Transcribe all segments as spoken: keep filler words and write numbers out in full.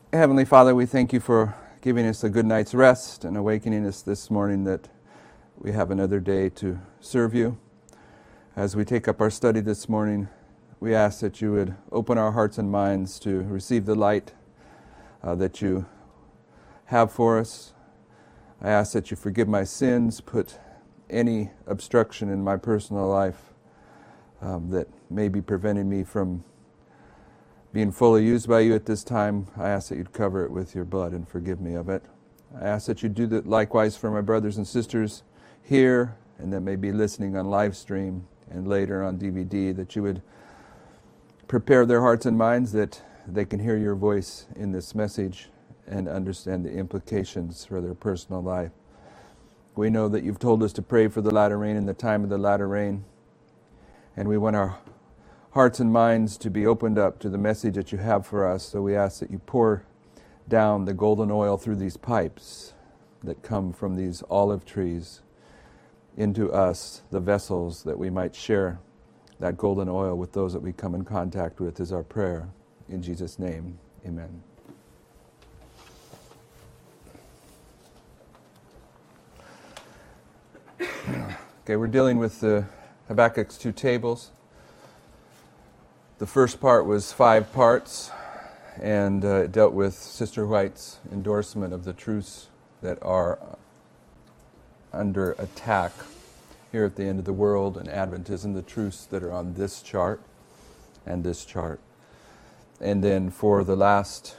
Heavenly Father, we thank you for giving us a good night's rest and awakening us this morning that we have another day to serve you. As we take up our study this morning, we ask that you would open our hearts and minds to receive the light uh, that you have for us. I ask that you forgive my sins, put any obstruction in my personal life um, that may be preventing me from being fully used by you at this time. I ask that you'd cover it with your blood and forgive me of it. I ask that you do that likewise for my brothers and sisters here and that may be listening on live stream and later on D V D, that you would prepare their hearts and minds that they can hear your voice in this message and understand the implications for their personal life. We know that you've told us to pray for the latter rain in the time of the latter rain, and we want our hearts and minds to be opened up to the message that you have for us. So we ask that you pour down the golden oil through these pipes that come from these olive trees into us, the vessels, that we might share that golden oil with those that we come in contact with, is our prayer. In Jesus' name, amen. Okay, we're dealing with the Habakkuk's two tables. The first part was five parts, and uh, it dealt with Sister White's endorsement of the truths that are under attack here at the end of the world and Adventism, the truths that are on this chart and this chart. And then for the last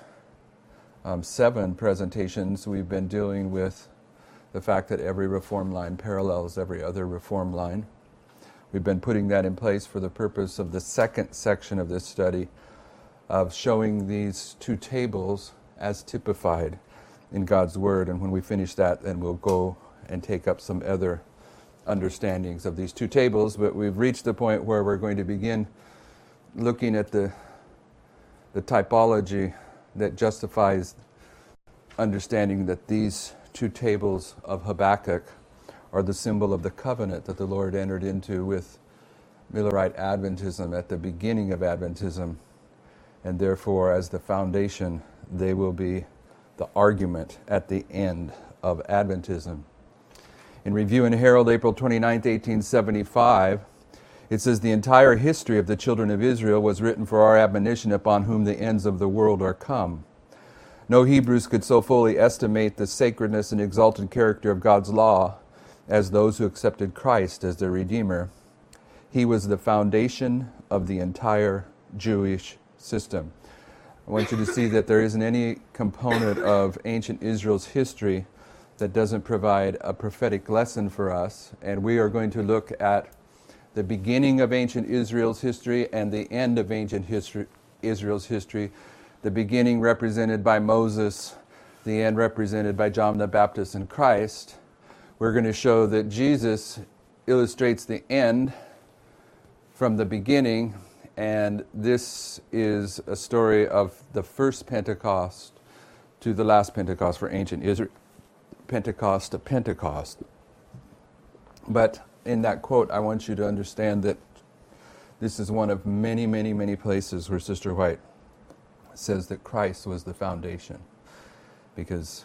um, seven presentations, we've been dealing with the fact that every reform line parallels every other reform line. We've been putting that in place for the purpose of the second section of this study of showing these two tables as typified in God's Word. And when we finish that, then we'll go and take up some other understandings of these two tables. But we've reached the point where we're going to begin looking at the, the typology that justifies understanding that these two tables of Habakkuk are the symbol of the covenant that the Lord entered into with Millerite Adventism at the beginning of Adventism, and therefore as the foundation they will be the argument at the end of Adventism. In Review and Herald, April twenty-ninth, eighteen seventy-five, it says, "The entire history of the children of Israel was written for our admonition, upon whom the ends of the world are come. No Hebrews could so fully estimate the sacredness and exalted character of God's law as those who accepted Christ as their Redeemer. He was the foundation of the entire Jewish system." I want you to see that there isn't any component of ancient Israel's history that doesn't provide a prophetic lesson for us. And we are going to look at the beginning of ancient Israel's history and the end of ancient history, Israel's history. The beginning represented by Moses, the end represented by John the Baptist and Christ. We're going to show that Jesus illustrates the end from the beginning, and this is a story of the first Pentecost to the last Pentecost for ancient Israel, Pentecost to Pentecost. But in that quote, I want you to understand that this is one of many, many, many places where Sister White says that Christ was the foundation, because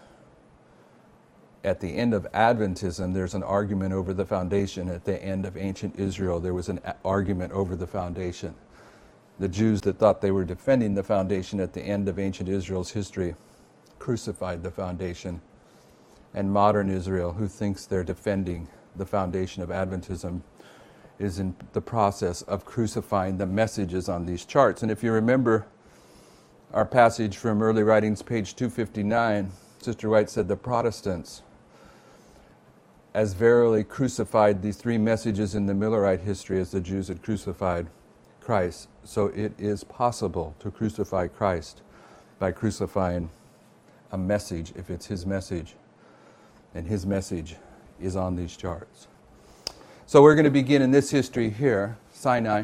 at the end of Adventism, there's an argument over the foundation. At the end of ancient Israel, there was an a- argument over the foundation. The Jews that thought they were defending the foundation at the end of ancient Israel's history crucified the foundation. And modern Israel, who thinks they're defending the foundation of Adventism, is in the process of crucifying the messages on these charts. And if you remember our passage from Early Writings, page two fifty-nine, Sister White said the Protestants as verily crucified these three messages in the Millerite history as the Jews had crucified Christ. So it is possible to crucify Christ by crucifying a message, if it's his message. And his message is on these charts. So we're going to begin in this history here, Sinai.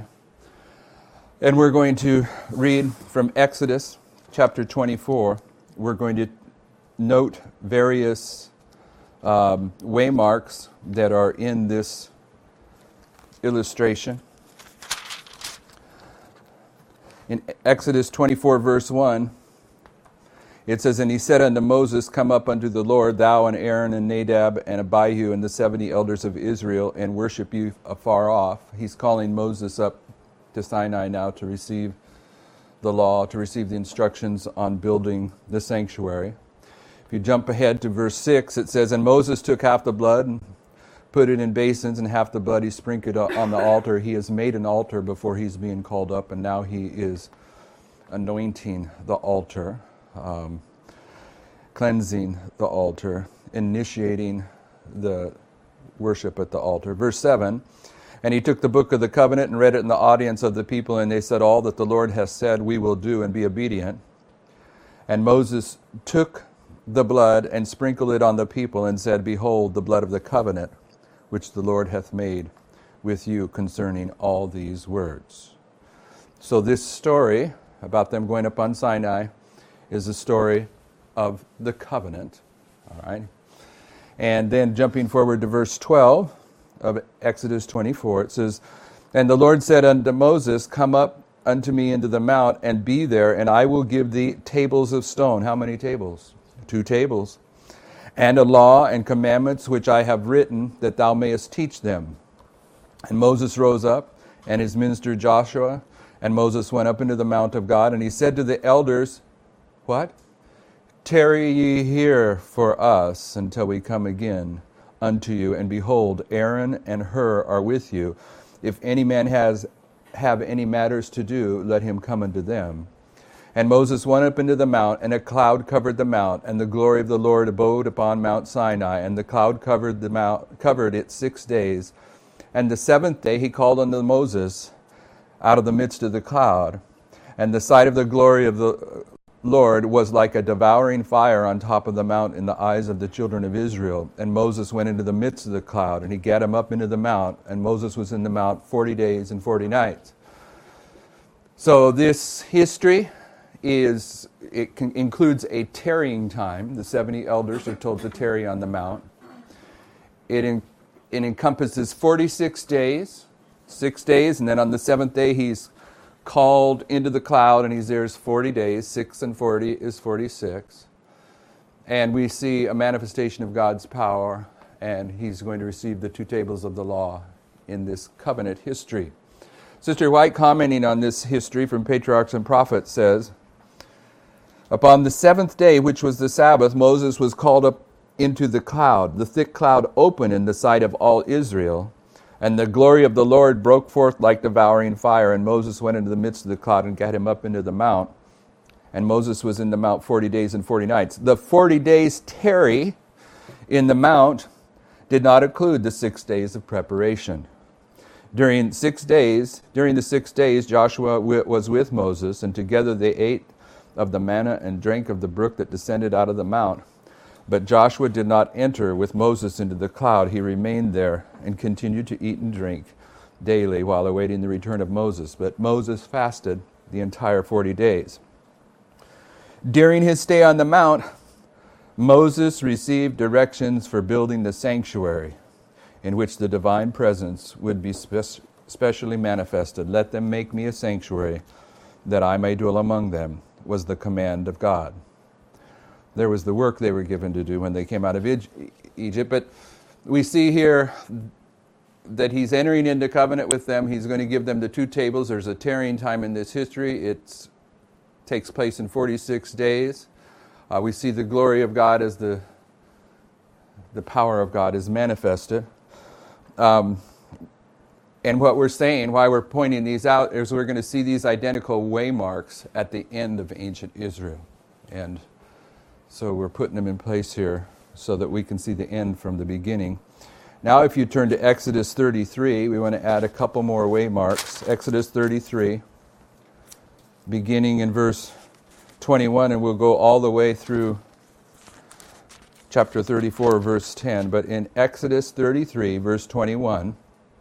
And we're going to read from Exodus chapter twenty-four. We're going to note various um, waymarks that are in this illustration. In Exodus twenty-four, verse one, It says, "And he said unto Moses, Come up unto the Lord, thou and Aaron and Nadab and Abihu and the seventy elders of Israel, and worship you afar off." He's calling Moses up to Sinai now to receive the law, to receive the instructions on building the sanctuary. If you jump ahead to verse six, it says, "And Moses took half the blood and put it in basins, and half the blood he sprinkled on the altar." He has made an altar before he's being called up, and now he is anointing the altar. Um, cleansing the altar, initiating the worship at the altar. Verse seven, "And he took the book of the covenant and read it in the audience of the people, and they said, All that the Lord has said we will do, and be obedient. And Moses took the blood and sprinkled it on the people, and said, Behold, the blood of the covenant, which the Lord hath made with you concerning all these words." So this story about them going up on Sinai is a story of the covenant. All right. And then jumping forward to verse twelve of Exodus twenty-four, it says, "And the Lord said unto Moses, Come up unto me into the mount, and be there, and I will give thee tables of stone." How many tables? Two tables. "And a law and commandments which I have written, that thou mayest teach them. And Moses rose up, and his minister Joshua, and Moses went up into the mount of God, and he said to the elders," what? "Tarry ye here for us until we come again unto you. And behold, Aaron and Hur are with you. If any man has have any matters to do, let him come unto them." And Moses went up into the mount, and a cloud covered the mount, and the glory of the Lord abode upon Mount Sinai. And the cloud covered the mount, covered it six days. And the seventh day he called unto Moses out of the midst of the cloud. And the sight of the glory of the Lord was like a devouring fire on top of the mount in the eyes of the children of Israel. And Moses went into the midst of the cloud, and he gat him up into the mount, and Moses was in the mount forty days and forty nights. So this history is, it can, includes a tarrying time. The seventy elders are told to tarry on the mount. It, in, it encompasses forty-six days, six days, and then on the seventh day he's called into the cloud, and he's there forty days. Six and forty is forty-six. And we see a manifestation of God's power, and he's going to receive the two tables of the law in this covenant history. Sister White, commenting on this history from Patriarchs and Prophets, says, "Upon the seventh day, which was the Sabbath, Moses was called up into the cloud. The thick cloud opened in the sight of all Israel, and the glory of the Lord broke forth like devouring fire. And Moses went into the midst of the cloud and gat him up into the mount. And Moses was in the mount forty days and forty nights." The forty days tarry in the mount did not include the six days of preparation. During six days, during the six days, Joshua was with Moses, and together they ate of the manna and drank of the brook that descended out of the mount. But Joshua did not enter with Moses into the cloud. He remained there and continued to eat and drink daily while awaiting the return of Moses. But Moses fasted the entire forty days. During his stay on the mount, Moses received directions for building the sanctuary in which the divine presence would be spe- specially manifested. "Let them make me a sanctuary that I may dwell among them," was the command of God. There was the work they were given to do when they came out of Egypt. But we see here that he's entering into covenant with them. He's going to give them the two tables. There's a tarrying time in this history. It takes place in forty-six days. Uh, we see the glory of God as the, the power of God is manifested. Um, and what we're saying, why we're pointing these out, is we're going to see these identical waymarks at the end of ancient Israel. And so we're putting them in place here so that we can see the end from the beginning. Now if you turn to Exodus thirty-three, we want to add a couple more waymarks. Exodus thirty-three, beginning in verse twenty-one, and we'll go all the way through chapter thirty-four, verse ten. But in Exodus thirty-three, verse twenty-one,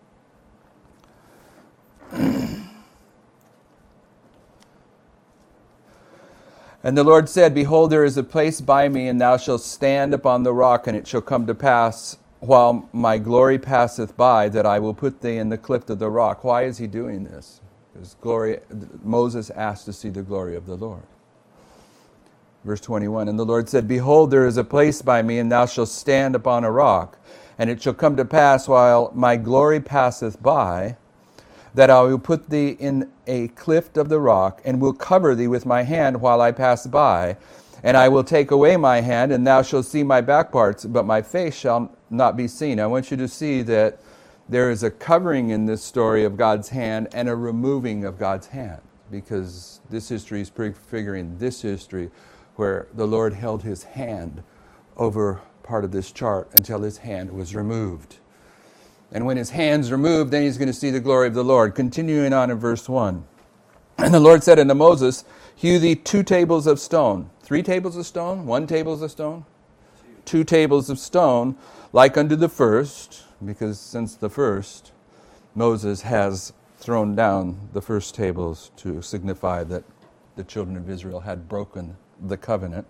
"And the Lord said, Behold, there is a place by me, and thou shalt stand upon the rock, and it shall come to pass, while my glory passeth by, that I will put thee in the cleft of the rock." Why is he doing this? Because glory, Moses asked to see the glory of the Lord. Verse twenty-one, and the Lord said, Behold, there is a place by me, and thou shalt stand upon a rock. And it shall come to pass, while my glory passeth by, that I will put thee in a cleft of the rock, and will cover thee with my hand while I pass by. And I will take away my hand, and thou shalt see my back parts, but my face shall not be seen. I want you to see that there is a covering in this story of God's hand and a removing of God's hand, because this history is prefiguring this history where the Lord held his hand over part of this chart until his hand was removed. And when his hand's removed, then he's going to see the glory of the Lord. Continuing on in verse one. And the Lord said unto Moses, Hew thee two tables of stone. Three tables of stone? One table of stone? Two. Two tables of stone, like unto the first, because since the first, Moses has thrown down the first tables to signify that the children of Israel had broken the covenant.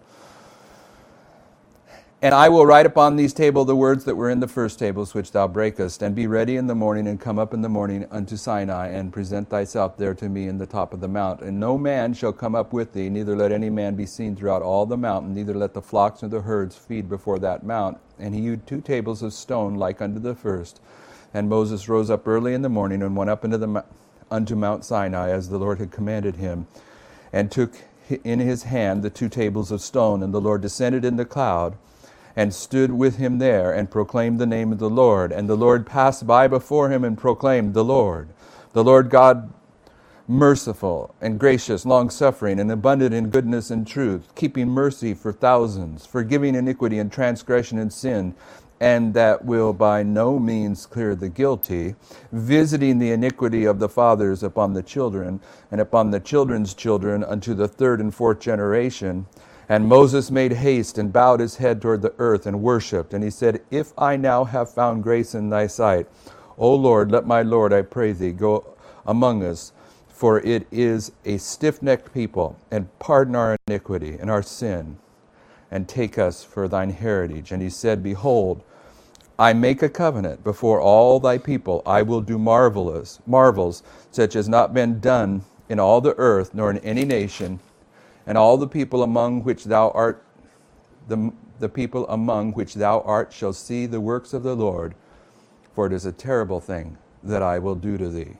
And I will write upon these tables the words that were in the first tables which thou breakest, and be ready in the morning, and come up in the morning unto Sinai, and present thyself there to me in the top of the mount. And no man shall come up with thee, neither let any man be seen throughout all the mountain, neither let the flocks nor the herds feed before that mount. And he hewed two tables of stone like unto the first. And Moses rose up early in the morning, and went up into the unto Mount Sinai, as the Lord had commanded him, and took in his hand the two tables of stone. And the Lord descended in the cloud, and stood with him there, and proclaimed the name of the Lord. And the Lord passed by before him, and proclaimed, The Lord, the Lord God, merciful and gracious, long-suffering, and abundant in goodness and truth, keeping mercy for thousands, forgiving iniquity and transgression and sin, and that will by no means clear the guilty, visiting the iniquity of the fathers upon the children, and upon the children's children unto the third and fourth generation. And Moses made haste, and bowed his head toward the earth, and worshipped. And he said, If I now have found grace in thy sight, O Lord, let my Lord, I pray thee, go among us, for it is a stiff-necked people, and pardon our iniquity and our sin, and take us for thine heritage. And he said, Behold, I make a covenant before all thy people. I will do marvelous marvels, such as not been done in all the earth, nor in any nation. And all the people among which thou art, the, the people among which thou art shall see the works of the Lord, for it is a terrible thing that I will do to thee.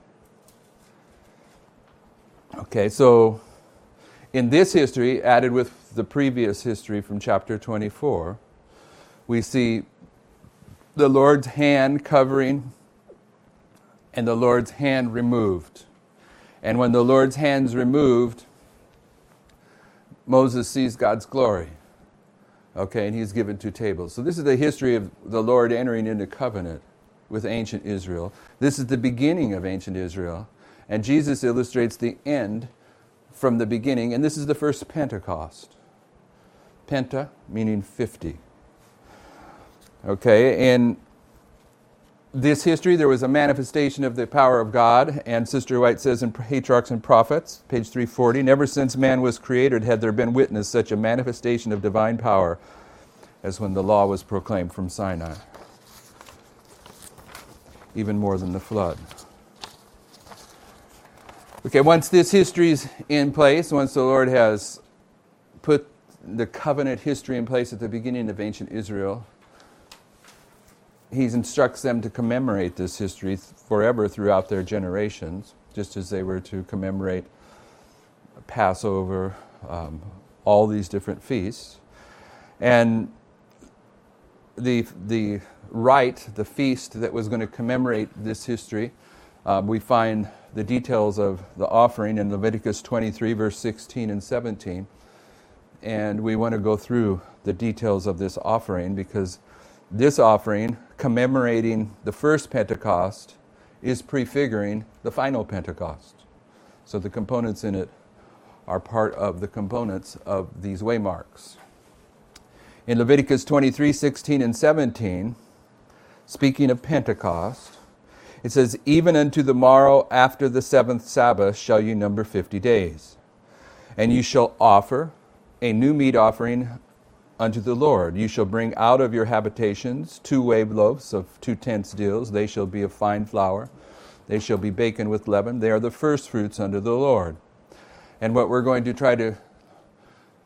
Okay, so in this history, added with the previous history from chapter twenty-four, we see the Lord's hand covering and the Lord's hand removed. And when the Lord's hand's removed, Moses sees God's glory. Okay, and he's given two tables. So this is the history of the Lord entering into covenant with ancient Israel. This is the beginning of ancient Israel. And Jesus illustrates the end from the beginning. And this is the first Pentecost. Penta, meaning fifty. Okay, in this history, there was a manifestation of the power of God, and Sister White says in Patriarchs and Prophets, page three forty, never since man was created had there been witnessed such a manifestation of divine power as when the law was proclaimed from Sinai. Even more than the flood. Okay, once this history's in place, once the Lord has put the covenant history in place at the beginning of ancient Israel, he instructs them to commemorate this history forever throughout their generations, just as they were to commemorate Passover, um, all these different feasts. And the the rite, the feast that was going to commemorate this history, uh, we find the details of the offering in Leviticus twenty-three, verse sixteen and seventeen. And we want to go through the details of this offering, because this offering, commemorating the first Pentecost, is prefiguring the final Pentecost. So the components in it are part of the components of these waymarks. In Leviticus twenty-three, sixteen, and seventeen, speaking of Pentecost, it says, Even unto the morrow after the seventh Sabbath shall you number fifty days. And you shall offer a new meat offering unto the Lord. You shall bring out of your habitations two wave loaves of two tenths deals. They shall be of fine flour. They shall be baken with leaven. They are the first fruits unto the Lord. And what we're going to try to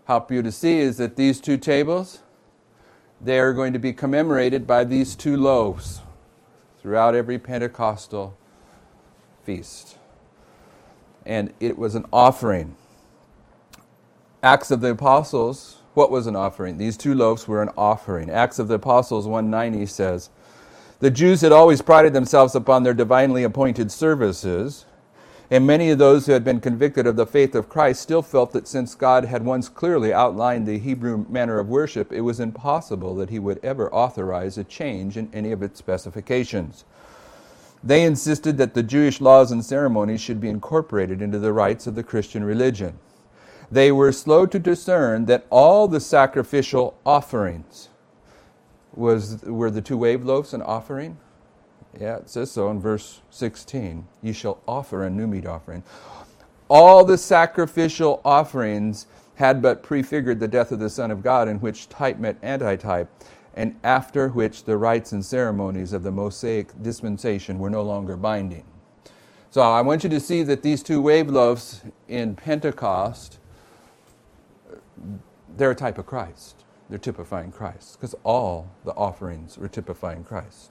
help you to see is that these two tables, they are going to be commemorated by these two loaves throughout every Pentecostal feast. And it was an offering. Acts of the Apostles, what was an offering? These two loaves were an offering. Acts of the Apostles one ninety says, the Jews had always prided themselves upon their divinely appointed services, and many of those who had been convicted of the faith of Christ still felt that since God had once clearly outlined the Hebrew manner of worship, it was impossible that he would ever authorize a change in any of its specifications. They insisted that the Jewish laws and ceremonies should be incorporated into the rites of the Christian religion. They were slow to discern that all the sacrificial offerings was were the two wave loaves an offering? Yeah, it says so in verse sixteen. You shall offer a new meat offering. All the sacrificial offerings had but prefigured the death of the Son of God, in which type met antitype, and after which the rites and ceremonies of the Mosaic dispensation were no longer binding. So I want you to see that these two wave loaves in Pentecost, they're a type of Christ. They're typifying Christ, because all the offerings were typifying Christ.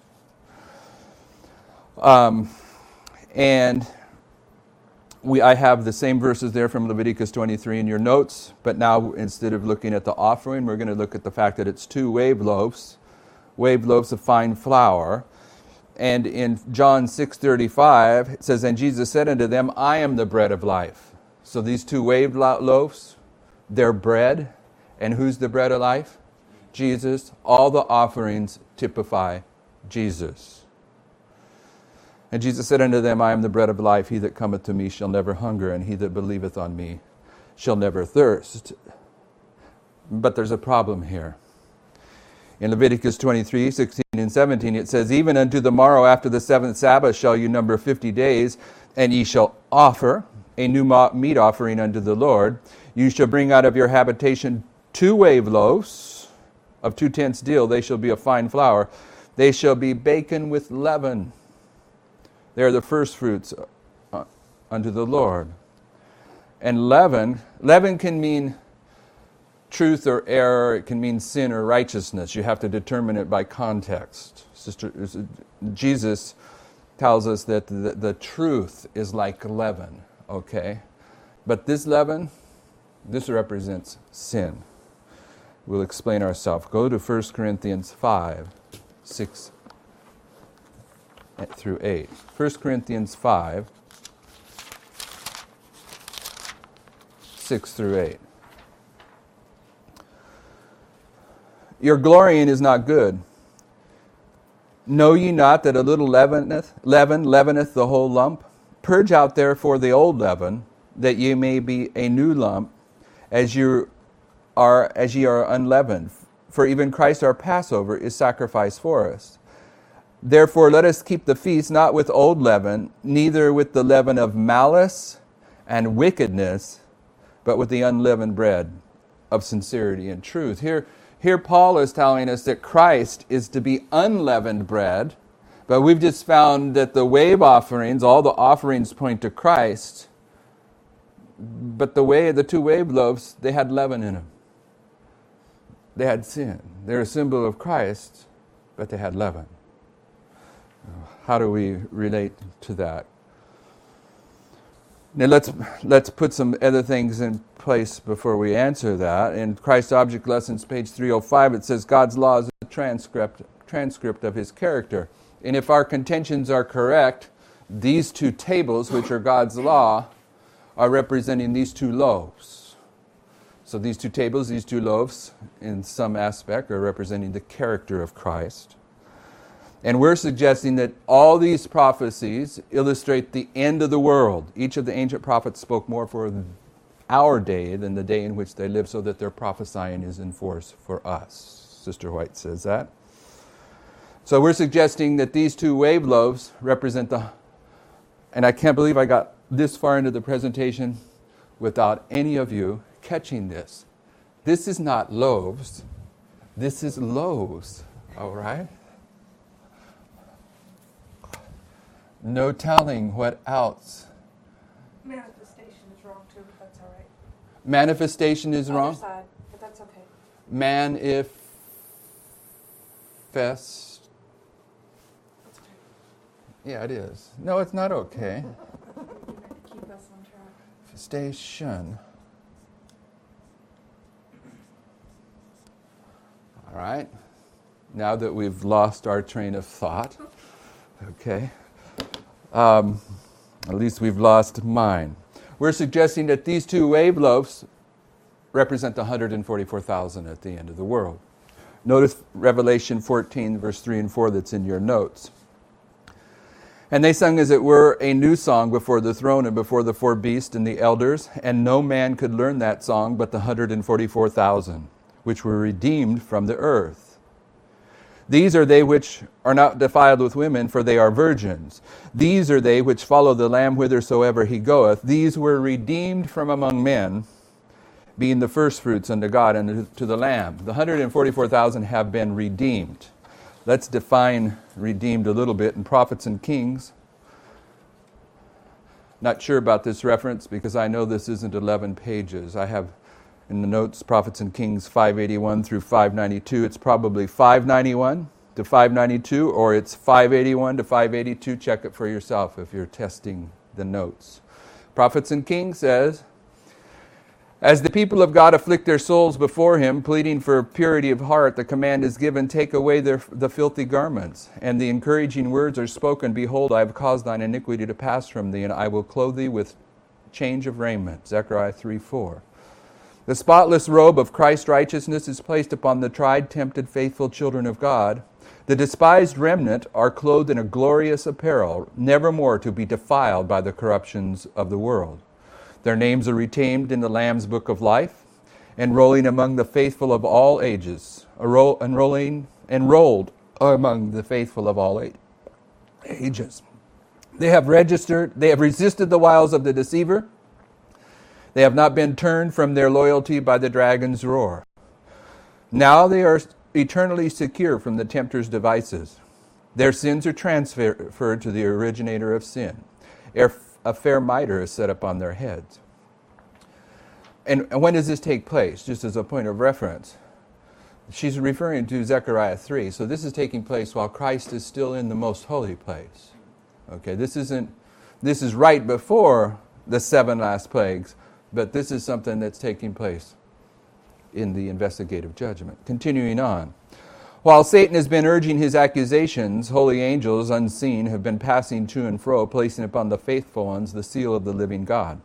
Um, and we, I have the same verses there from Leviticus twenty-three in your notes, but now instead of looking at the offering, we're going to look at the fact that it's two wave loaves, wave loaves of fine flour. And in John six thirty-five, it says, and Jesus said unto them, I am the bread of life. So these two wave lo- loaves, they're bread. And who's the bread of life? Jesus. All the offerings typify Jesus. And Jesus said unto them, I am the bread of life. He that cometh to me shall never hunger, and he that believeth on me shall never thirst. But there's a problem here. In Leviticus twenty-three, sixteen and seventeen, it says, even unto the morrow after the seventh Sabbath shall you number fifty days, and ye shall offer a new meat offering unto the Lord. You shall bring out of your habitation two wave loaves of two tenths deal. They shall be of fine flour. They shall be baken with leaven. They are the first fruits unto the Lord. And leaven, leaven can mean truth or error. It can mean sin or righteousness. You have to determine it by context. Sister, Jesus tells us that the, the truth is like leaven, okay? But this leaven, this represents sin. We'll explain ourselves. Go to First Corinthians five, six through eight. First Corinthians five, six through eight. Your glorying is not good. Know ye not that a little leaveneth, leaven leaveneth the whole lump? Purge out therefore the old leaven, that ye may be a new lump, as you are as ye are unleavened. For even Christ our Passover is sacrificed for us. Therefore let us keep the feast not with old leaven, neither with the leaven of malice and wickedness, but with the unleavened bread of sincerity and truth. Here, here Paul is telling us that Christ is to be unleavened bread, but we've just found that the wave offerings, all the offerings point to Christ, but the way the two wave loaves, they had leaven in them. They had sin. They're a symbol of Christ, but they had leaven. How do we relate to that? Now let's let's put some other things in place before we answer that. In Christ Object Lessons, page three oh five, it says God's law is a transcript transcript of his character. And if our contentions are correct, these two tables, which are God's law, are representing these two loaves. So these two tables, these two loaves, in some aspect, are representing the character of Christ. And we're suggesting that all these prophecies illustrate the end of the world. Each of the ancient prophets spoke more for our day than the day in which they lived, so that their prophesying is in force for us. Sister White says that. So we're suggesting that these two wave loaves represent the... And I can't believe I got this far into the presentation without any of you catching this. This is not loaves. This is loaves. All right? No telling what else. Manifestation is wrong too, but that's all right. Manifestation is Other wrong? side. manifest. Yeah, it is. No, it's not okay. Keep us on track. Station. All right. Now that we've lost our train of thought, okay, um, at least we've lost mine. We're suggesting that these two wave loaves represent the one hundred forty-four thousand at the end of the world. Notice Revelation fourteen, verse three and four that's in your notes. And they sung, as it were, a new song before the throne and before the four beasts and the elders, and no man could learn that song but the one hundred forty-four thousand, which were redeemed from the earth. These are they which are not defiled with women, for they are virgins. These are they which follow the Lamb whithersoever he goeth. These were redeemed from among men, being the firstfruits unto God and to the Lamb. The one hundred forty-four thousand have been redeemed. Let's define redeemed a little bit in Prophets and Kings. Not sure about this reference because I know this isn't eleven pages. I have in the notes Prophets and Kings five eighty-one through five ninety-two. It's probably five ninety-one to five ninety-two, or it's five eighty-one to five eighty-two. Check it for yourself if you're testing the notes. Prophets and Kings says, as the people of God afflict their souls before him, pleading for purity of heart, the command is given, take away their, the filthy garments. And the encouraging words are spoken, behold, I have caused thine iniquity to pass from thee, and I will clothe thee with change of raiment. Zechariah three four. The spotless robe of Christ's righteousness is placed upon the tried, tempted, faithful children of God. The despised remnant are clothed in a glorious apparel, never more to be defiled by the corruptions of the world. Their names are retained in the Lamb's book of life, enrolling among the faithful of all ages, enrolling, enrolled among the faithful of all ages. They have registered, they have resisted the wiles of the deceiver. They have not been turned from their loyalty by the dragon's roar. Now they are eternally secure from the tempter's devices. Their sins are transferred to the originator of sin. A fair mitre is set upon their heads. And when does this take place? Just as a point of reference. She's referring to Zechariah three. So this is taking place while Christ is still in the most holy place. Okay, this isn't, this is right before the seven last plagues, but this is something that's taking place in the investigative judgment. Continuing on. While Satan has been urging his accusations, holy angels unseen have been passing to and fro, placing upon the faithful ones the seal of the living God.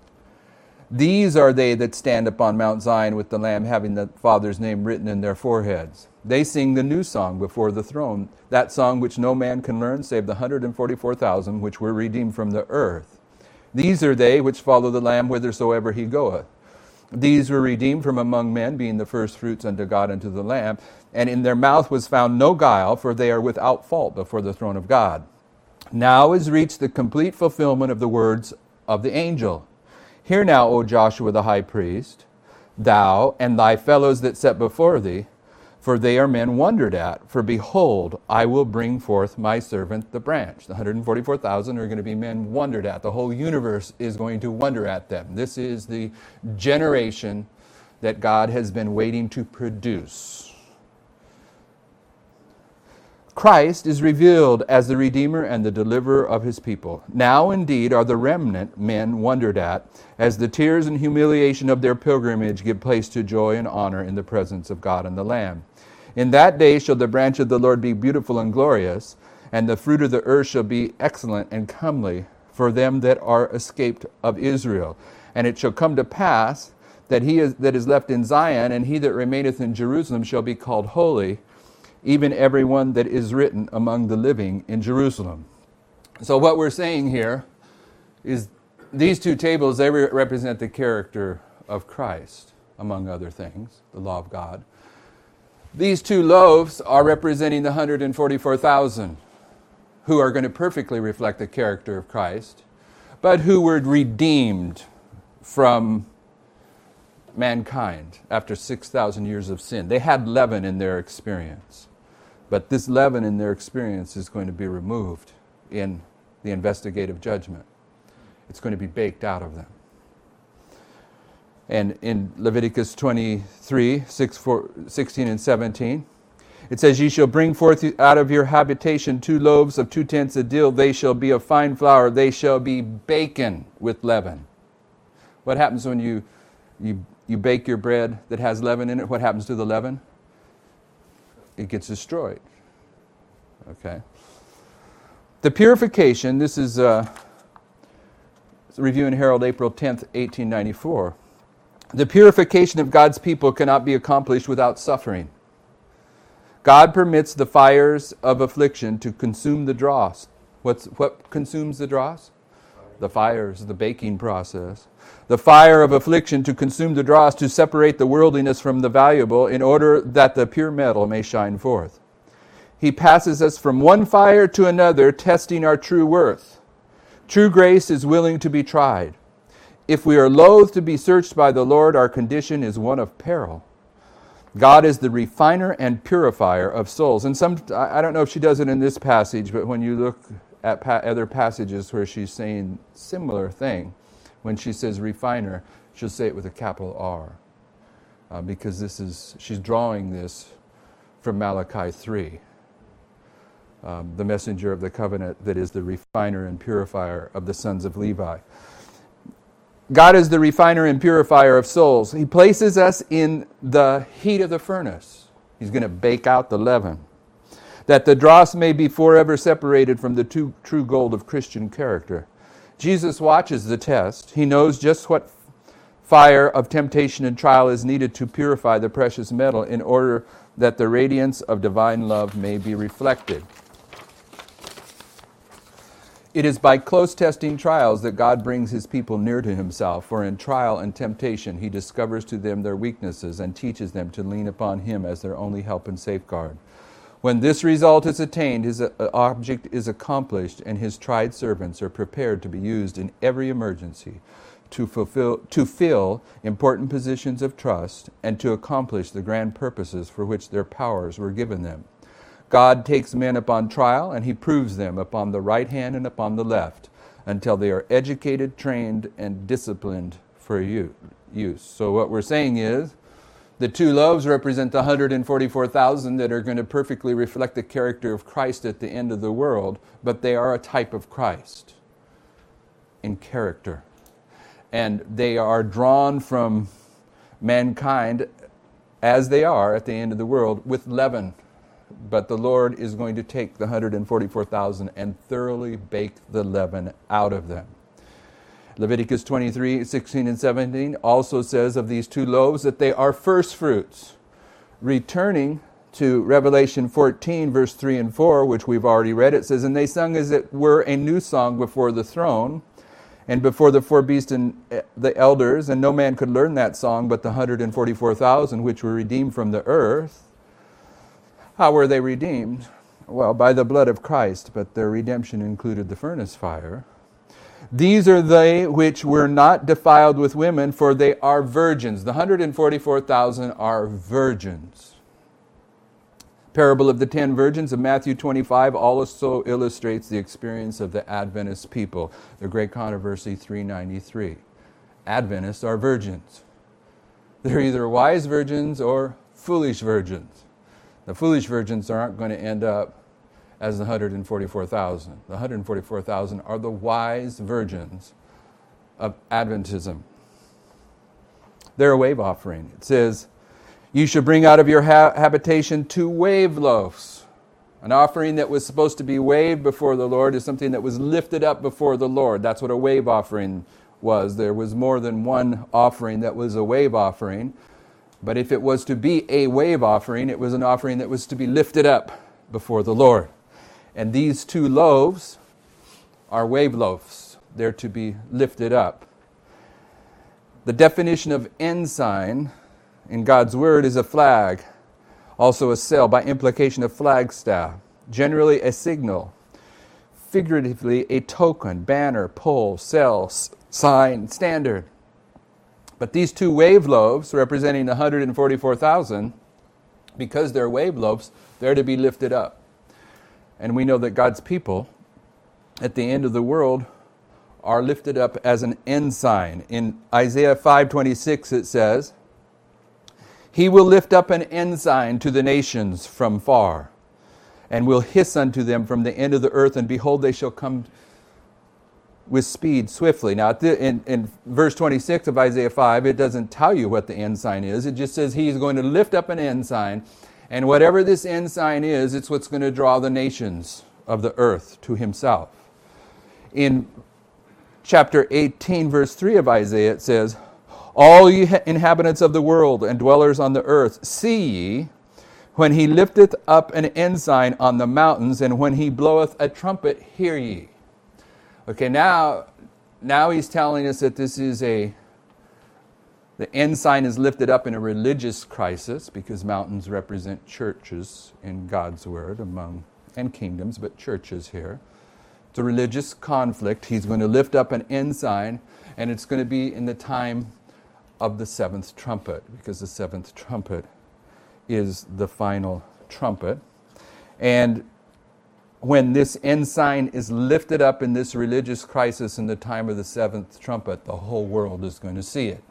These are they that stand upon Mount Zion with the Lamb, having the Father's name written in their foreheads. They sing the new song before the throne, that song which no man can learn save the one hundred forty-four thousand which were redeemed from the earth. These are they which follow the Lamb whithersoever he goeth. These were redeemed from among men, being the firstfruits unto God and to the Lamb. And in their mouth was found no guile, for they are without fault before the throne of God. Now is reached the complete fulfillment of the words of the angel. Hear now, O Joshua the high priest, thou and thy fellows that set before thee, for they are men wondered at. For behold, I will bring forth my servant the branch. The one hundred forty-four thousand are going to be men wondered at. The whole universe is going to wonder at them. This is the generation that God has been waiting to produce. Christ is revealed as the Redeemer and the Deliverer of his people. Now indeed are the remnant men wondered at, as the tears and humiliation of their pilgrimage give place to joy and honor in the presence of God and the Lamb. In that day shall the branch of the Lord be beautiful and glorious, and the fruit of the earth shall be excellent and comely for them that are escaped of Israel. And it shall come to pass that he is, that is left in Zion, and he that remaineth in Jerusalem shall be called holy, even every one that is written among the living in Jerusalem. So what we're saying here is these two tables, they re- represent the character of Christ, among other things, the law of God. These two loaves are representing the one hundred forty-four thousand, who are going to perfectly reflect the character of Christ, but who were redeemed from mankind after six thousand years of sin. They had leaven in their experience. But this leaven in their experience is going to be removed in the investigative judgment. It's going to be baked out of them. And in Leviticus twenty-three, six, four, sixteen and seventeen, it says, "Ye shall bring forth out of your habitation two loaves of two tenths of dill. They shall be of fine flour. They shall be baken with leaven." What happens when you, you, you bake your bread that has leaven in it? What happens to the leaven? It gets destroyed. Okay. The purification, this is uh, Review and Herald, April tenth, eighteen ninety-four. The purification of God's people cannot be accomplished without suffering. God permits the fires of affliction to consume the dross. What's, what consumes the dross? The fires, the baking process. The fire of affliction to consume the dross, to separate the worldliness from the valuable, in order that the pure metal may shine forth. He passes us from one fire to another, testing our true worth. True grace is willing to be tried. If we are loath to be searched by the Lord, our condition is one of peril. God is the refiner and purifier of souls. And some, I don't know if she does it in this passage, but when you look at pa- other passages where she's saying similar thing, when she says refiner, she'll say it with a capital R. Uh, because this is, she's drawing this from Malachi three. Um, the messenger of the covenant that is the refiner and purifier of the sons of Levi. God is the refiner and purifier of souls. He places us in the heat of the furnace. He's going to bake out the leaven, that the dross may be forever separated from the true, true gold of Christian character. Jesus watches the test. He knows just what fire of temptation and trial is needed to purify the precious metal in order that the radiance of divine love may be reflected. It is by close testing trials that God brings his people near to himself, for in trial and temptation he discovers to them their weaknesses and teaches them to lean upon him as their only help and safeguard. When this result is attained, his object is accomplished, and his tried servants are prepared to be used in every emergency to fulfill, to fill important positions of trust and to accomplish the grand purposes for which their powers were given them. God takes men upon trial, and he proves them upon the right hand and upon the left until they are educated, trained, and disciplined for use. So what we're saying is the two loaves represent the one hundred forty-four thousand that are going to perfectly reflect the character of Christ at the end of the world, but they are a type of Christ in character. And they are drawn from mankind as they are at the end of the world with leaven. But the Lord is going to take the one hundred forty-four thousand and thoroughly bake the leaven out of them. Leviticus twenty-three, sixteen and seventeen also says of these two loaves that they are first fruits. Returning to Revelation fourteen, verse three and four, which we've already read, it says, "And they sung as it were a new song before the throne, and before the four beasts and the elders, and no man could learn that song but the one hundred forty-four thousand which were redeemed from the earth." How were they redeemed? Well, by the blood of Christ, but their redemption included the furnace fire. "These are they which were not defiled with women, for they are virgins." The one hundred forty-four thousand are virgins. Parable of the ten virgins of Matthew twenty-five also illustrates the experience of the Adventist people. The Great Controversy three ninety-three. Adventists are virgins. They're either wise virgins or foolish virgins. The foolish virgins aren't going to end up as the one hundred forty-four thousand. The one hundred forty-four thousand are the wise virgins of Adventism. They're a wave offering. It says, "You should bring out of your ha- habitation two wave loaves." An offering that was supposed to be waved before the Lord is something that was lifted up before the Lord. That's what a wave offering was. There was more than one offering that was a wave offering. But if it was to be a wave offering, it was an offering that was to be lifted up before the Lord. And these two loaves are wave loaves. They're to be lifted up. The definition of ensign in God's Word is a flag, also a sail, by implication a flagstaff, generally a signal, figuratively a token, banner, pole, sail, sign, standard. But these two wave loaves, representing one hundred forty-four thousand, because they're wave loaves, they're to be lifted up. And we know that God's people, at the end of the world, are lifted up as an ensign. In Isaiah five twenty-six it says, He will lift up an ensign to the nations from far, and will hiss unto them from the end of the earth, and behold, they shall come with speed swiftly. Now, in, in verse twenty-six of Isaiah five, it doesn't tell you what the ensign is. It just says he's going to lift up an ensign, and whatever this ensign is, it's what's going to draw the nations of the earth to himself. In chapter eighteen, verse three of Isaiah, it says, All ye inhabitants of the world and dwellers on the earth, see ye, when he lifteth up an ensign on the mountains, and when he bloweth a trumpet, hear ye. Okay, now, now he's telling us that this is a, the ensign is lifted up in a religious crisis, because mountains represent churches in God's word among, and kingdoms, but churches here. It's a religious conflict. He's going to lift up an ensign, and it's going to be in the time of the seventh trumpet, because the seventh trumpet is the final trumpet. And when this ensign is lifted up in this religious crisis in the time of the seventh trumpet, the whole world is going to see it.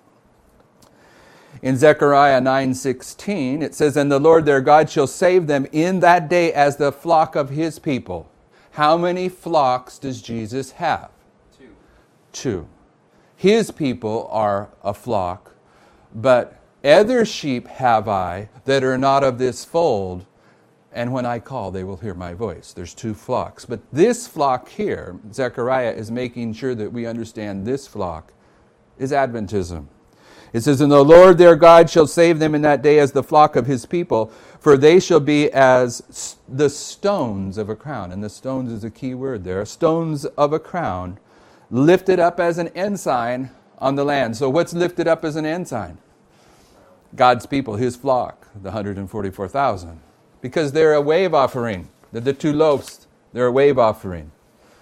In Zechariah nine sixteen, it says, And the Lord their God shall save them in that day as the flock of his people. How many flocks does Jesus have? Two. Two. His people are a flock, but other sheep have I that are not of this fold, and when I call, they will hear my voice. There's two flocks. But this flock here, Zechariah is making sure that we understand this flock is Adventism. It says, And the Lord their God shall save them in that day as the flock of his people, for they shall be as the stones of a crown. And the stones is a key word there. Stones of a crown, lifted up as an ensign on the land. So what's lifted up as an ensign? God's people, his flock, the one hundred forty-four thousand. Because they're a wave offering. They're the two loaves. They're a wave offering.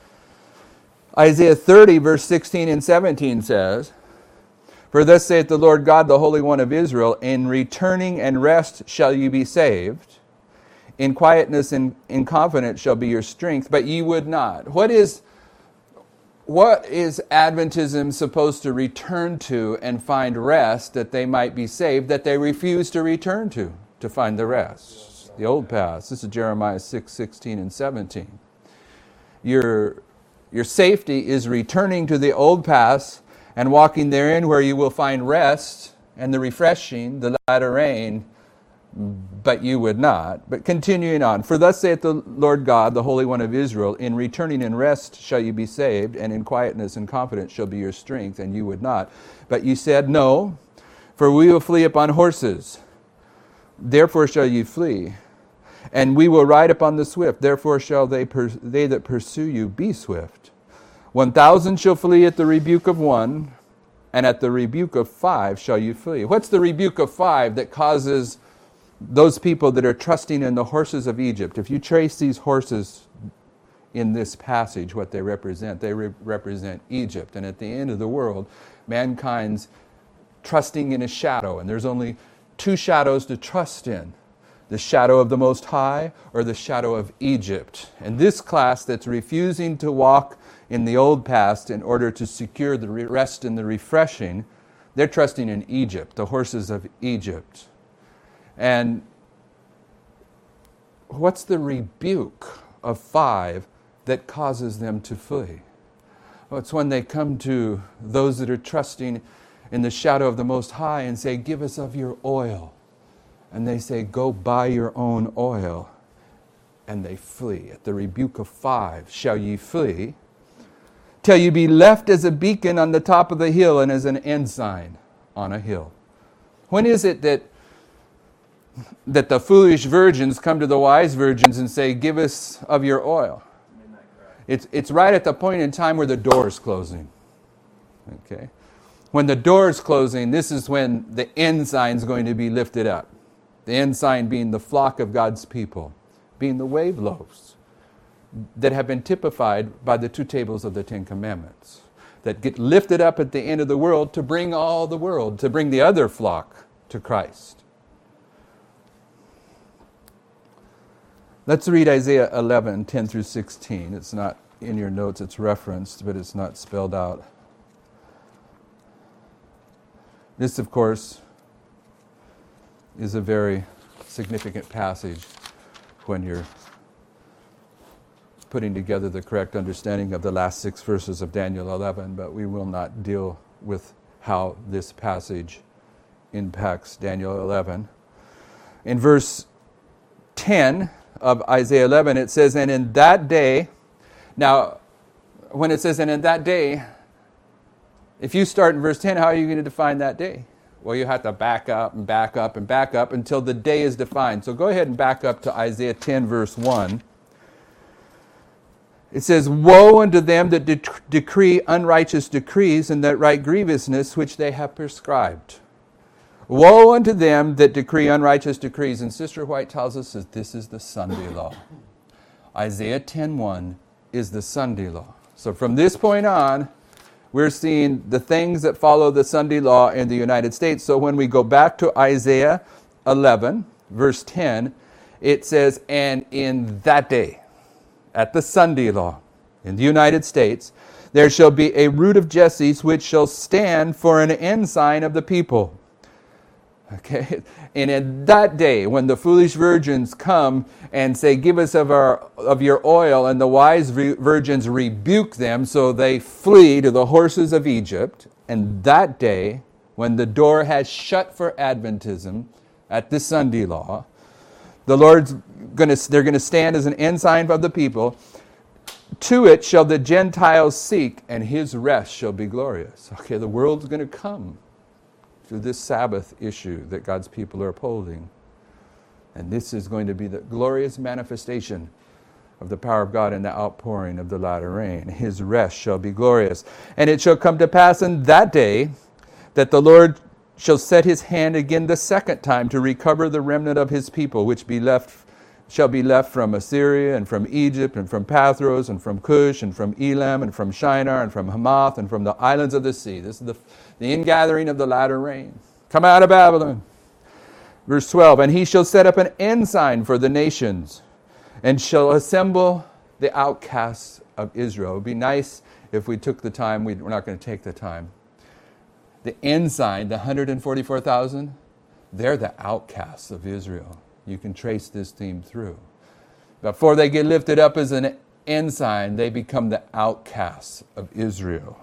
Isaiah thirty, verse sixteen and seventeen says, For thus saith the Lord God, the Holy One of Israel, In returning and rest shall you be saved. In quietness and in confidence shall be your strength, but ye would not. What is, what is Adventism supposed to return to and find rest that they might be saved, that they refuse to return to, to find the rest? The old paths. This is Jeremiah six, sixteen and seventeen. Your, your safety is returning to the old paths and walking therein, where you will find rest and the refreshing, the latter rain, but you would not. But continuing on, For thus saith the Lord God, the Holy One of Israel, In returning and rest shall you be saved, and in quietness and confidence shall be your strength, and you would not. But you said, No, for we will flee upon horses. Therefore shall you flee. And we will ride upon the swift. Therefore shall they, pers- they that pursue you be swift. One thousand shall flee at the rebuke of one, and at the rebuke of five shall you flee. What's the rebuke of five that causes those people that are trusting in the horses of Egypt? If you trace these horses in this passage, what they represent, they re- represent Egypt. And at the end of the world, mankind's trusting in a shadow. And there's only two shadows to trust in. The shadow of the Most High, or the shadow of Egypt. And this class that's refusing to walk in the old past in order to secure the rest and the refreshing, they're trusting in Egypt, the horses of Egypt. And what's the rebuke of five that causes them to flee? Well, it's when they come to those that are trusting in the shadow of the Most High and say, Give us of your oil. And they say, Go buy your own oil. And they flee. At the rebuke of five shall ye flee, till you be left as a beacon on the top of the hill, and as an ensign on a hill. When is it that, that the foolish virgins come to the wise virgins and say, Give us of your oil? It's, it's right at the point in time where the door is closing. Okay? When the door is closing, this is when the ensign is going to be lifted up. The ensign being the flock of God's people, being the wave loaves that have been typified by the two tables of the Ten Commandments, that get lifted up at the end of the world to bring all the world, to bring the other flock to Christ. Let's read Isaiah eleven, ten through sixteen. It's not in your notes it's referenced, but it's not spelled out. This, of course, is a very significant passage when you're putting together the correct understanding of the last six verses of Daniel eleven, but we will not deal with how this passage impacts Daniel eleven. In verse ten of Isaiah eleven, it says, and in that day, now, when it says, and in that day, if you start in verse ten, how are you going to define that day? Well, you have to back up and back up and back up until the day is defined. So go ahead and back up to Isaiah ten, verse one. It says, woe unto them that de- decree unrighteous decrees and that write grievousness which they have prescribed. Woe unto them that decree unrighteous decrees. And Sister White tells us that this is the Sunday law. Isaiah ten one is the Sunday law. So from this point on, we're seeing the things that follow the Sunday law in the United States. So when we go back to Isaiah eleven, verse ten, it says, and in that day, at the Sunday law in the United States, there shall be a root of Jesse which shall stand for an ensign of the people. Okay, and in that day, when the foolish virgins come and say, give us of our of your oil, and the wise re- virgins rebuke them, so they flee to the horses of Egypt. And that day, when the door has shut for Adventism at the Sunday law, the Lord's going to, they're going to stand as an ensign of the people. To it shall the Gentiles seek, and his rest shall be glorious. Okay, the world's going to come through this Sabbath issue that God's people are upholding. And this is going to be the glorious manifestation of the power of God in the outpouring of the latter rain. His rest shall be glorious. And it shall come to pass in that day that the Lord shall set his hand again the second time to recover the remnant of his people, which be left shall be left from Assyria and from Egypt and from Pathros and from Cush and from Elam and from Shinar and from Hamath and from the islands of the sea. This is the, the ingathering of the latter rain. Come out of Babylon. Verse twelve, and he shall set up an ensign for the nations and shall assemble the outcasts of Israel. It would be nice if we took the time. We're not going to take the time. The ensign, the one hundred forty-four thousand, they're the outcasts of Israel. You can trace this theme through. Before they get lifted up as an ensign, they become the outcasts of Israel.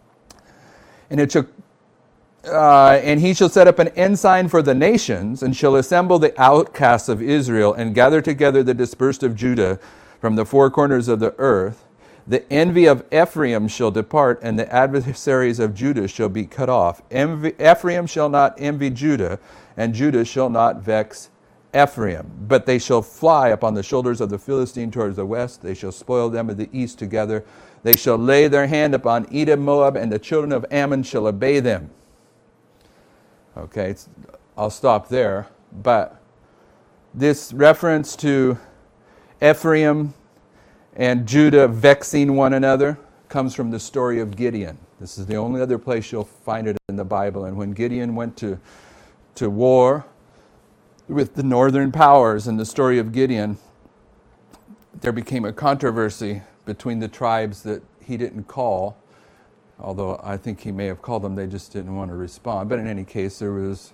And it took, uh, and he shall set up an ensign for the nations, and shall assemble the outcasts of Israel, and gather together the dispersed of Judah from the four corners of the earth. The envy of Ephraim shall depart, and the adversaries of Judah shall be cut off. Envy, Ephraim shall not envy Judah, and Judah shall not vex Ephraim. But they shall fly upon the shoulders of the Philistine towards the west. They shall spoil them of the east together. They shall lay their hand upon Edom, Moab, and the children of Ammon shall obey them. Okay, it's, I'll stop there. But this reference to Ephraim and Judah vexing one another comes from the story of Gideon. This is the only other place you'll find it in the Bible. And when Gideon went to, to war with the northern powers, in the story of Gideon, there became a controversy between the tribes that he didn't call, although I think he may have called them, they just didn't want to respond. But in any case, there was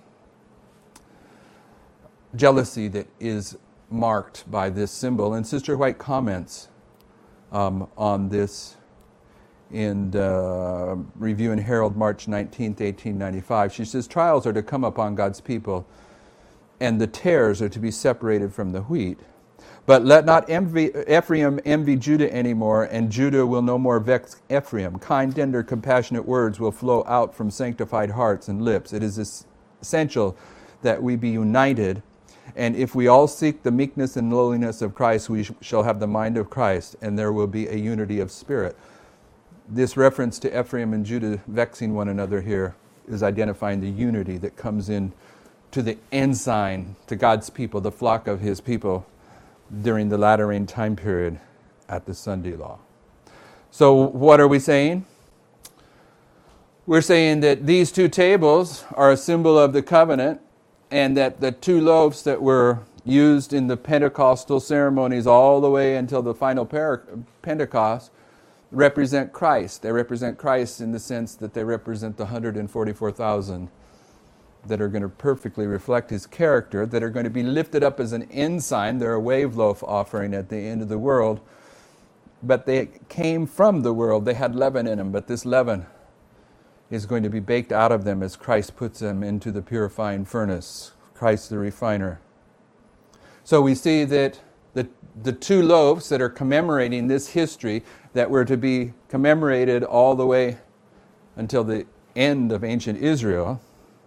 jealousy that is marked by this symbol. And Sister White comments um, on this in uh, Review and Herald, March nineteenth, eighteen ninety-five. She says, trials are to come upon God's people, and the tares are to be separated from the wheat. But let not envy, Ephraim envy Judah anymore, and Judah will no more vex Ephraim. Kind, tender, compassionate words will flow out from sanctified hearts and lips. It is essential that we be united, and if we all seek the meekness and lowliness of Christ, we sh- shall have the mind of Christ, and there will be a unity of spirit. This reference to Ephraim and Judah vexing one another here is identifying the unity that comes in to the ensign, to God's people, the flock of his people, during the latter rain time period at the Sunday law. So what are we saying? We're saying that these two tables are a symbol of the covenant, and that the two loaves that were used in the Pentecostal ceremonies all the way until the final Pentecost represent Christ. They represent Christ in the sense that they represent the one hundred forty-four thousand that are going to perfectly reflect his character, that are going to be lifted up as an ensign. They're a wave loaf offering at the end of the world. But they came from the world. They had leaven in them, but this leaven is going to be baked out of them as Christ puts them into the purifying furnace, Christ the refiner. So we see that the, the two loaves that are commemorating this history that were to be commemorated all the way until the end of ancient Israel,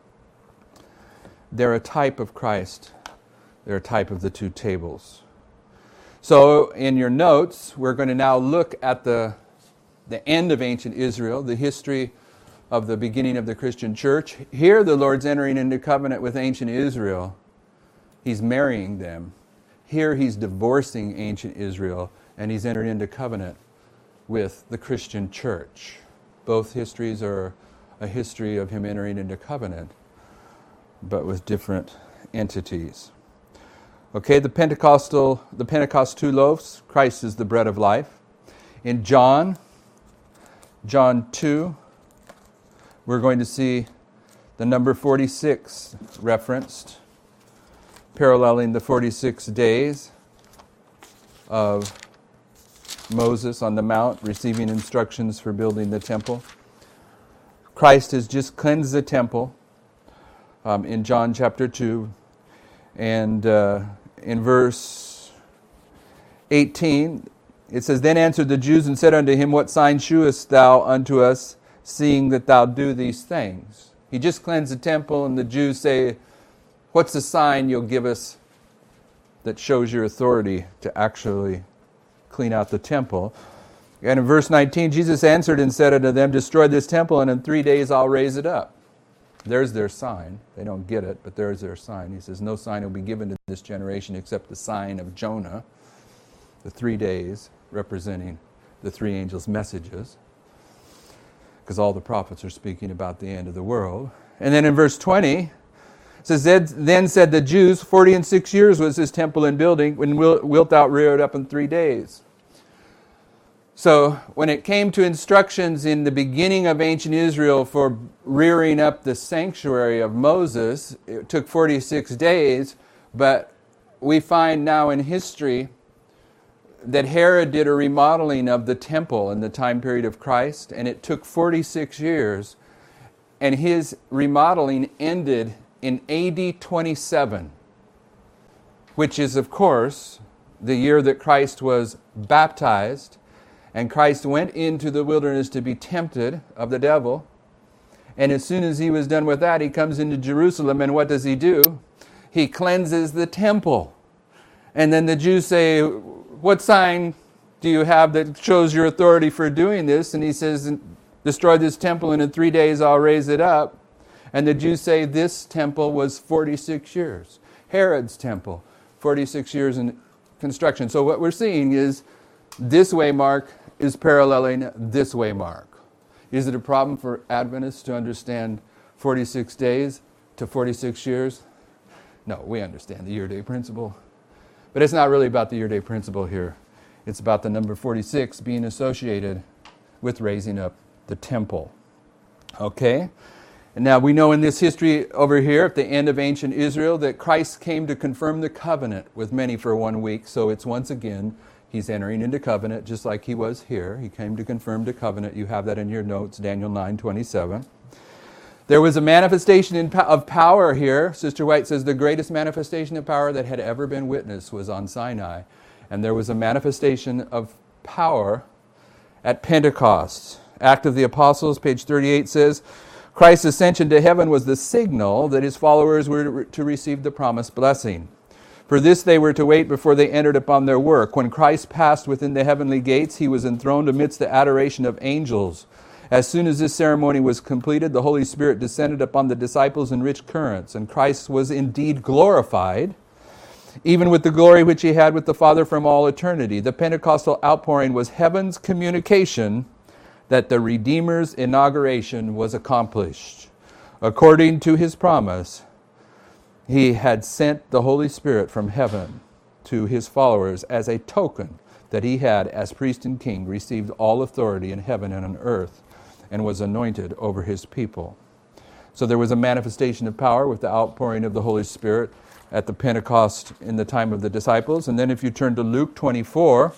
they're a type of Christ. They're a type of the two tables. So in your notes, we're going to now look at the, the end of ancient Israel, the history of the beginning of the Christian church. Here the Lord's entering into covenant with ancient Israel. He's marrying them. Here he's divorcing ancient Israel, and he's entered into covenant with the Christian church. Both histories are a history of him entering into covenant, but with different entities. Okay, the Pentecostal, the Pentecost two loaves, Christ is the bread of life. In John, John two, we're going to see the number forty-six referenced, paralleling the forty-six days of Moses on the mount, receiving instructions for building the temple. Christ has just cleansed the temple um, in John chapter two. And uh, in verse eighteen, it says, "Then answered the Jews and said unto him, What sign shewest thou unto us, seeing that thou do these things?" He just cleansed the temple, and the Jews say, "What's the sign you'll give us that shows your authority to actually clean out the temple?" And in verse nineteen, Jesus answered and said unto them, "Destroy this temple, and in three days I'll raise it up." There's their sign. They don't get it, but there's their sign. He says, "No sign will be given to this generation except the sign of Jonah," the three days representing the three angels' messages, because all the prophets are speaking about the end of the world. And then in verse twenty, it says, "Then said the Jews, Forty and six years was this temple in building, when wilt thou rear it up in three days?" So when it came to instructions in the beginning of ancient Israel for rearing up the sanctuary of Moses, it took forty-six days, but we find now in history that Herod did a remodeling of the temple in the time period of Christ, and it took forty-six years, and his remodeling ended in A D twenty-seven, which is, of course, the year that Christ was baptized. And Christ went into the wilderness to be tempted of the devil. And as soon as he was done with that, he comes into Jerusalem, and what does he do? He cleanses the temple. And then the Jews say, "What sign do you have that shows your authority for doing this?" And he says, "Destroy this temple, and in three days I'll raise it up." And the Jews say this temple was forty-six years. Herod's temple, forty-six years in construction. So what we're seeing is this way mark is paralleling this way mark. Is it a problem for Adventists to understand forty-six days to forty-six years? No, we understand the year-day principle. But it's not really about the year-day principle here. It's about the number forty-six being associated with raising up the temple. Okay? And now we know in this history over here at the end of ancient Israel that Christ came to confirm the covenant with many for one week. So it's once again, he's entering into covenant just like he was here. He came to confirm the covenant. You have that in your notes, Daniel nine twenty-seven. There was a manifestation in, of power here. Sister White says the greatest manifestation of power that had ever been witnessed was on Sinai. And there was a manifestation of power at Pentecost. Act of the Apostles, page thirty-eight says, "Christ's ascension to heaven was the signal that his followers were to receive the promised blessing. For this they were to wait before they entered upon their work. When Christ passed within the heavenly gates, he was enthroned amidst the adoration of angels. As soon as this ceremony was completed, the Holy Spirit descended upon the disciples in rich currents, and Christ was indeed glorified, even with the glory which he had with the Father from all eternity." The Pentecostal outpouring was heaven's communication that the Redeemer's inauguration was accomplished. According to his promise, he had sent the Holy Spirit from heaven to his followers as a token that he had, as priest and king, received all authority in heaven and on earth, and was anointed over his people. So there was a manifestation of power with the outpouring of the Holy Spirit at the Pentecost in the time of the disciples. And then if you turn to Luke twenty-four,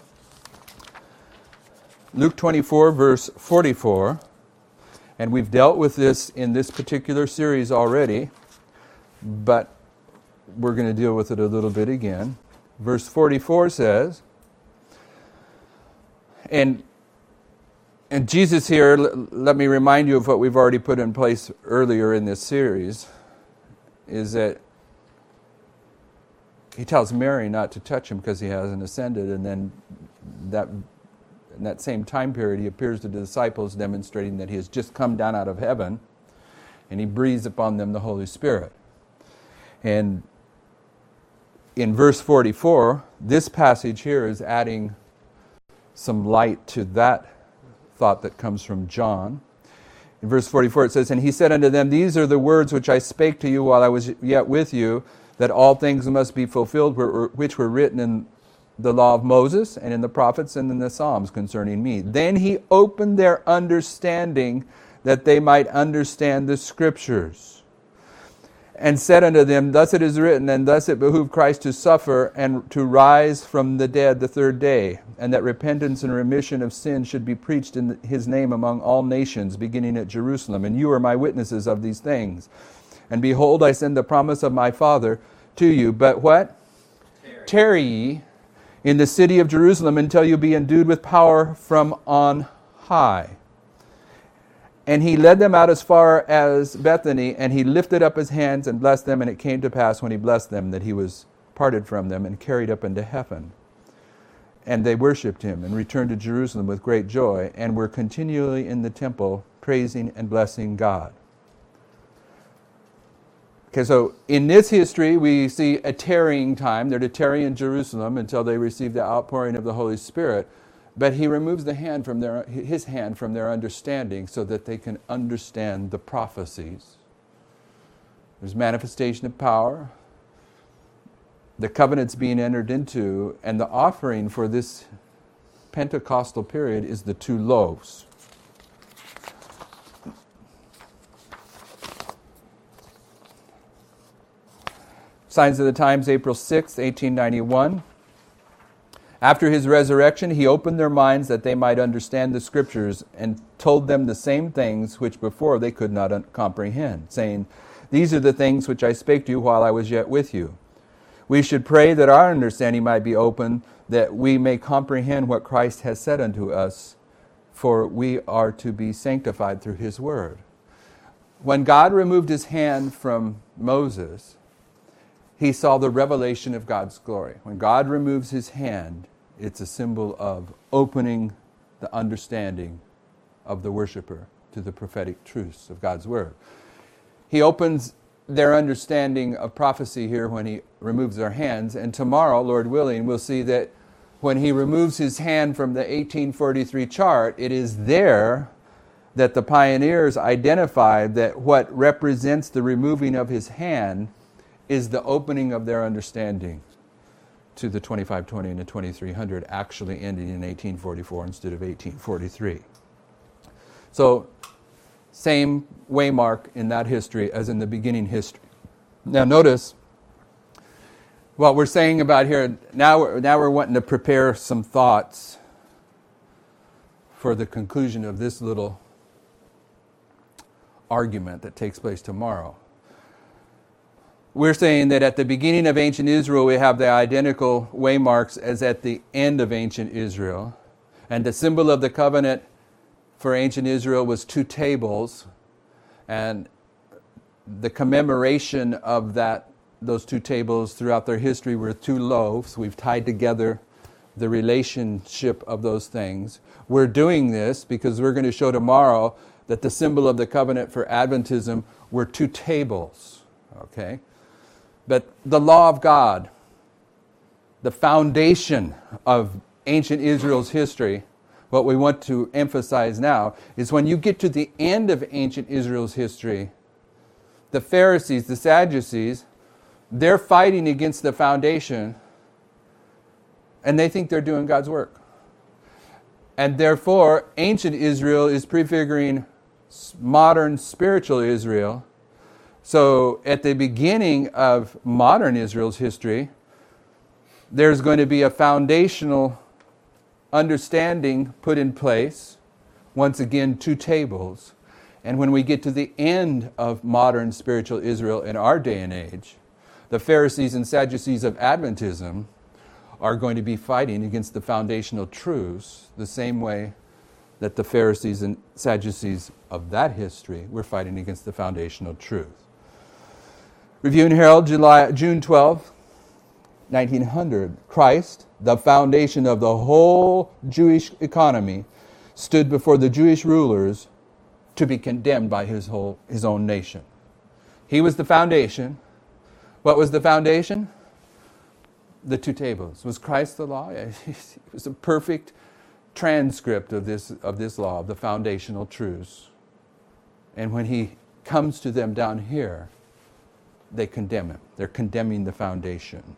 Luke twenty-four, verse forty-four, and we've dealt with this in this particular series already, but we're going to deal with it a little bit again. Verse forty-four says, and And Jesus here, let me remind you of what we've already put in place earlier in this series, is that he tells Mary not to touch him because he hasn't ascended, and then that in that same time period he appears to the disciples demonstrating that he has just come down out of heaven, and he breathes upon them the Holy Spirit. And in verse forty-four, this passage here is adding some light to that thought that comes from John. In verse forty-four it says, "And he said unto them, These are the words which I spake to you while I was yet with you, that all things must be fulfilled which were written in the law of Moses and in the prophets and in the Psalms concerning me. Then he opened their understanding that they might understand the Scriptures. And said unto them, Thus it is written, and thus it behooved Christ to suffer and to rise from the dead the third day, and that repentance and remission of sin should be preached in his name among all nations, beginning at Jerusalem. And you are my witnesses of these things. And behold, I send the promise of my Father to you. But what? Tarry, Tarry ye in the city of Jerusalem until you be endued with power from on high. And he led them out as far as Bethany, and he lifted up his hands and blessed them. And it came to pass when he blessed them that he was parted from them and carried up into heaven. And they worshipped him and returned to Jerusalem with great joy, and were continually in the temple praising and blessing God." Okay, so in this history we see a tarrying time. They're to tarry in Jerusalem until they receive the outpouring of the Holy Spirit. But he removes the hand from their, his hand from their understanding so that they can understand the prophecies. There's manifestation of power. The covenant's being entered into, and the offering for this Pentecostal period is the two loaves. Signs of the Times, April sixth, eighteen ninety-one. "After his resurrection, he opened their minds that they might understand the Scriptures, and told them the same things which before they could not un- comprehend, saying, These are the things which I spake to you while I was yet with you. We should pray that our understanding might be open, that we may comprehend what Christ has said unto us, for we are to be sanctified through his word." When God removed his hand from Moses, he saw the revelation of God's glory. When God removes his hand, it's a symbol of opening the understanding of the worshiper to the prophetic truths of God's word. He opens their understanding of prophecy here when he removes their hands, and tomorrow, Lord willing, we'll see that when he removes his hand from the eighteen forty-three chart, it is there that the pioneers identified that what represents the removing of his hand is the opening of their understanding to the twenty-five twenty and the twenty-three hundred, actually ending in eighteen forty-four instead of eighteen forty-three. So, same waymark in that history as in the beginning history. Now notice what we're saying about here. Now we're, now we're wanting to prepare some thoughts for the conclusion of this little argument that takes place tomorrow. We're saying that at the beginning of ancient Israel, we have the identical waymarks as at the end of ancient Israel. And the symbol of the covenant for ancient Israel was two tables. And the commemoration of that, those two tables throughout their history were two loaves. We've tied together the relationship of those things. We're doing this because we're going to show tomorrow that the symbol of the covenant for Adventism were two tables. Okay? But the law of God, the foundation of ancient Israel's history, what we want to emphasize now is when you get to the end of ancient Israel's history, the Pharisees, the Sadducees, they're fighting against the foundation, and they think they're doing God's work. And therefore, ancient Israel is prefiguring modern spiritual Israel. So at the beginning of modern Israel's history, there's going to be a foundational understanding put in place. Once again, two tables. And when we get to the end of modern spiritual Israel in our day and age, the Pharisees and Sadducees of Adventism are going to be fighting against the foundational truths the same way that the Pharisees and Sadducees of that history were fighting against the foundational truth. Review and Herald, July, June twelfth, nineteen hundred. Christ, the foundation of the whole Jewish economy, stood before the Jewish rulers to be condemned by his whole his own nation. He was the foundation. What was the foundation? The two tables. Was Christ the law? It was a perfect transcript of this of this law, of the foundational truths. And when he comes to them down here, they condemn him. They're condemning the foundation.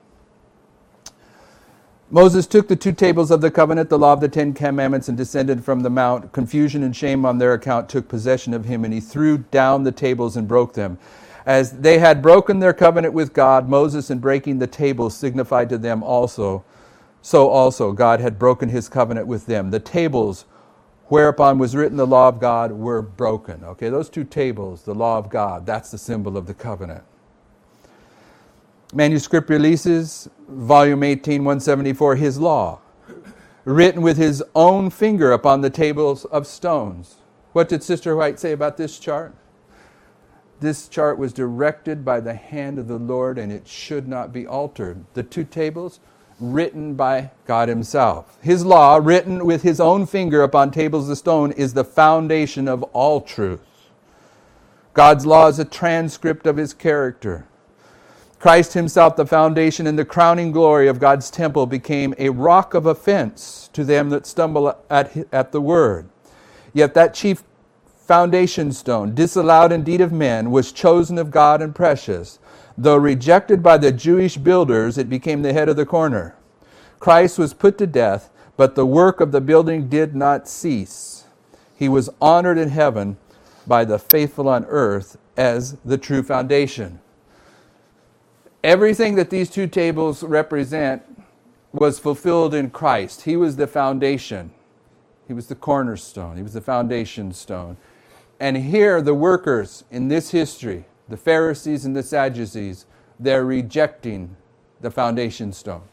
Moses took the two tables of the covenant, the law of the Ten Commandments, and descended from the mount. Confusion and shame on their account took possession of him, and he threw down the tables and broke them. As they had broken their covenant with God, Moses, in breaking the tables, signified to them also, so also God had broken his covenant with them. The tables whereupon was written the law of God were broken. Okay, those two tables, the law of God, that's the symbol of the covenant. Manuscript releases, volume eighteen, one seventy-four, his law, written with his own finger upon the tables of stones. What did Sister White say about this chart? This chart was directed by the hand of the Lord, and it should not be altered. The two tables, written by God himself. His law, written with his own finger upon tables of stone, is the foundation of all truth. God's law is a transcript of his character. Christ himself, the foundation and the crowning glory of God's temple, became a rock of offense to them that stumble at, at the word. Yet that chief foundation stone, disallowed indeed of men, was chosen of God and precious. Though rejected by the Jewish builders, it became the head of the corner. Christ was put to death, but the work of the building did not cease. He was honored in heaven by the faithful on earth as the true foundation. Everything that these two tables represent was fulfilled in Christ. He was the foundation. He was the cornerstone. He was the foundation stone. And here the workers in this history, the Pharisees and the Sadducees, they're rejecting the foundation stone.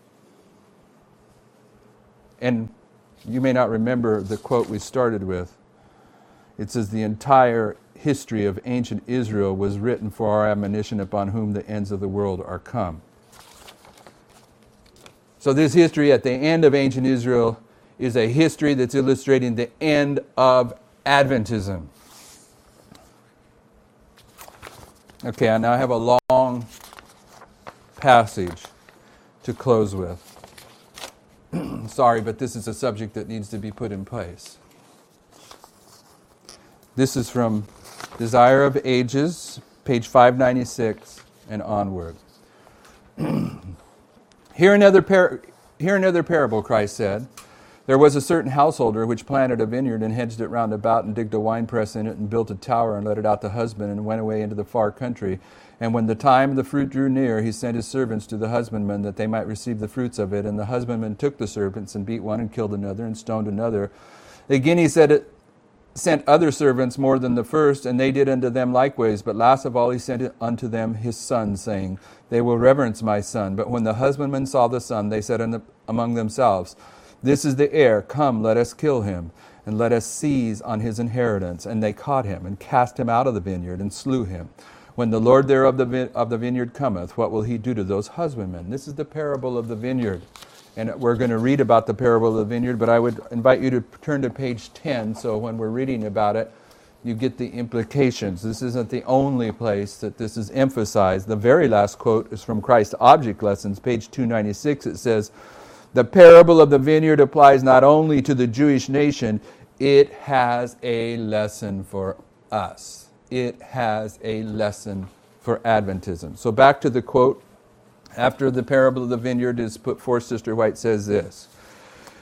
And you may not remember the quote we started with. It says, the entire history of ancient Israel was written for our admonition, upon whom the ends of the world are come. So this history at the end of ancient Israel is a history that's illustrating the end of Adventism. Okay, I now have a long passage to close with. Sorry, but this is a subject that needs to be put in place. This is from Desire of Ages, page five ninety-six and onward. Hear another par- hear another parable, Christ said. There was a certain householder which planted a vineyard and hedged it round about and digged a winepress in it and built a tower and let it out to husband and went away into the far country. And when the time of the fruit drew near, he sent his servants to the husbandman that they might receive the fruits of it. And the husbandman took the servants and beat one and killed another and stoned another. Again he said it, sent other servants more than the first, and they did unto them likewise. But last of all he sent unto them his son, saying, They will reverence my son. But when the husbandmen saw the son, they said unto, among themselves, This is the heir, come, let us kill him, and let us seize on his inheritance. And they caught him, and cast him out of the vineyard, and slew him. When the Lord thereof the vi- of the vineyard cometh, what will he do to those husbandmen? This is the parable of the vineyard. And we're going to read about the parable of the vineyard, but I would invite you to turn to page ten, so when we're reading about it, you get the implications. This isn't the only place that this is emphasized. The very last quote is from Christ Object Lessons, page two ninety-six. It says, the parable of the vineyard applies not only to the Jewish nation, it has a lesson for us. It has a lesson for Adventism. So back to the quote. After the parable of the vineyard is put forth, Sister White says this,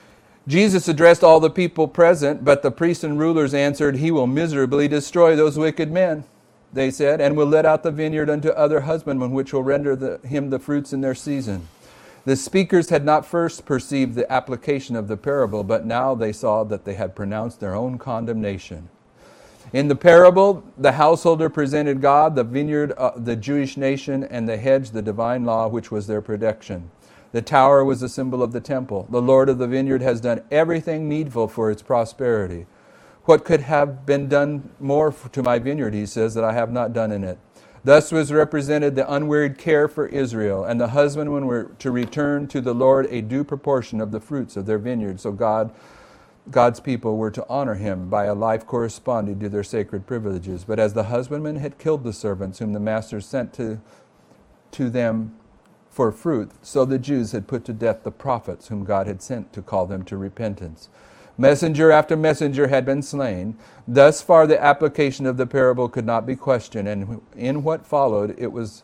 Jesus addressed all the people present, but the priests and rulers answered, "He will miserably destroy those wicked men," they said, "and will let out the vineyard unto other husbandmen, which will render the, him the fruits in their season." The speakers had not first perceived the application of the parable, but now they saw that they had pronounced their own condemnation. In the parable, the householder presented God, the vineyard, uh, the Jewish nation, and the hedge, the divine law, which was their protection. The tower was a symbol of the temple. The Lord of the vineyard has done everything needful for its prosperity. What could have been done more to my vineyard, he says, that I have not done in it? Thus was represented the unwearied care for Israel, and the husbandmen were to return to the Lord a due proportion of the fruits of their vineyard. So God, God's people were to honor him by a life corresponding to their sacred privileges. But as the husbandmen had killed the servants whom the masters sent to, to them for fruit, so the Jews had put to death the prophets whom God had sent to call them to repentance. Messenger after messenger had been slain. Thus far the application of the parable could not be questioned, and in what followed it was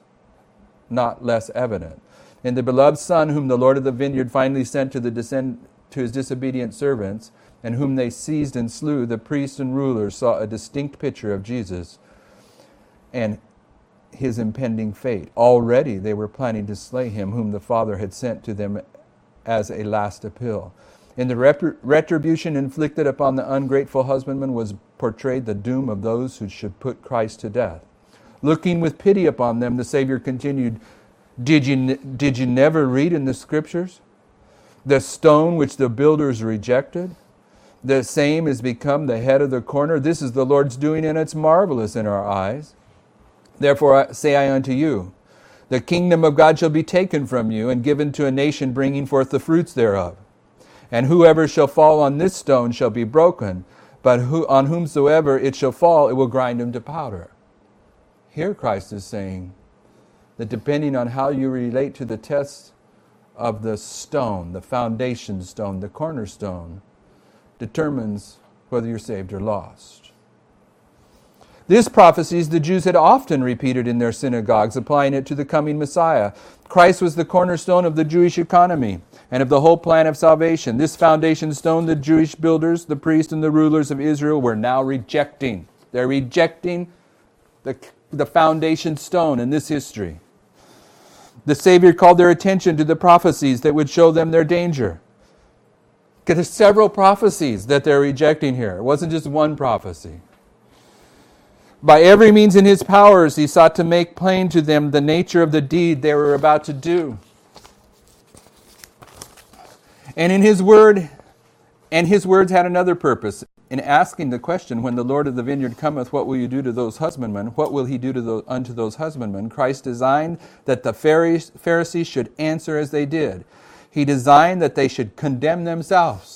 not less evident. In the beloved Son whom the Lord of the vineyard finally sent to, the descend- to his disobedient servants, and whom they seized and slew, the priests and rulers saw a distinct picture of Jesus and his impending fate. Already they were planning to slay him whom the Father had sent to them as a last appeal. In the rep- retribution inflicted upon the ungrateful husbandman was portrayed the doom of those who should put Christ to death. Looking with pity upon them, the Savior continued, Did you, ne- did you never read in the Scriptures? The stone which the builders rejected, the same has become the head of the corner. This is the Lord's doing, and it's marvelous in our eyes. Therefore I say I unto you, the kingdom of God shall be taken from you and given to a nation bringing forth the fruits thereof. And whoever shall fall on this stone shall be broken, but who, on whomsoever it shall fall, it will grind him to powder. Here Christ is saying that depending on how you relate to the test of the stone, the foundation stone, the cornerstone, determines whether you're saved or lost. This prophecies the Jews had often repeated in their synagogues, applying it to the coming Messiah. Christ was the cornerstone of the Jewish economy and of the whole plan of salvation. This foundation stone, the Jewish builders, the priests, and the rulers of Israel were now rejecting. They're rejecting the, the foundation stone in this history. The Savior called their attention to the prophecies that would show them their danger. There's several prophecies that they're rejecting here. It wasn't just one prophecy. By every means in his powers, he sought to make plain to them the nature of the deed they were about to do. And in his word, and his words had another purpose. In asking the question, when the Lord of the vineyard cometh, what will you do to those husbandmen? What will he do to those, unto those husbandmen? Christ designed that the Pharisees should answer as they did. He designed that they should condemn themselves.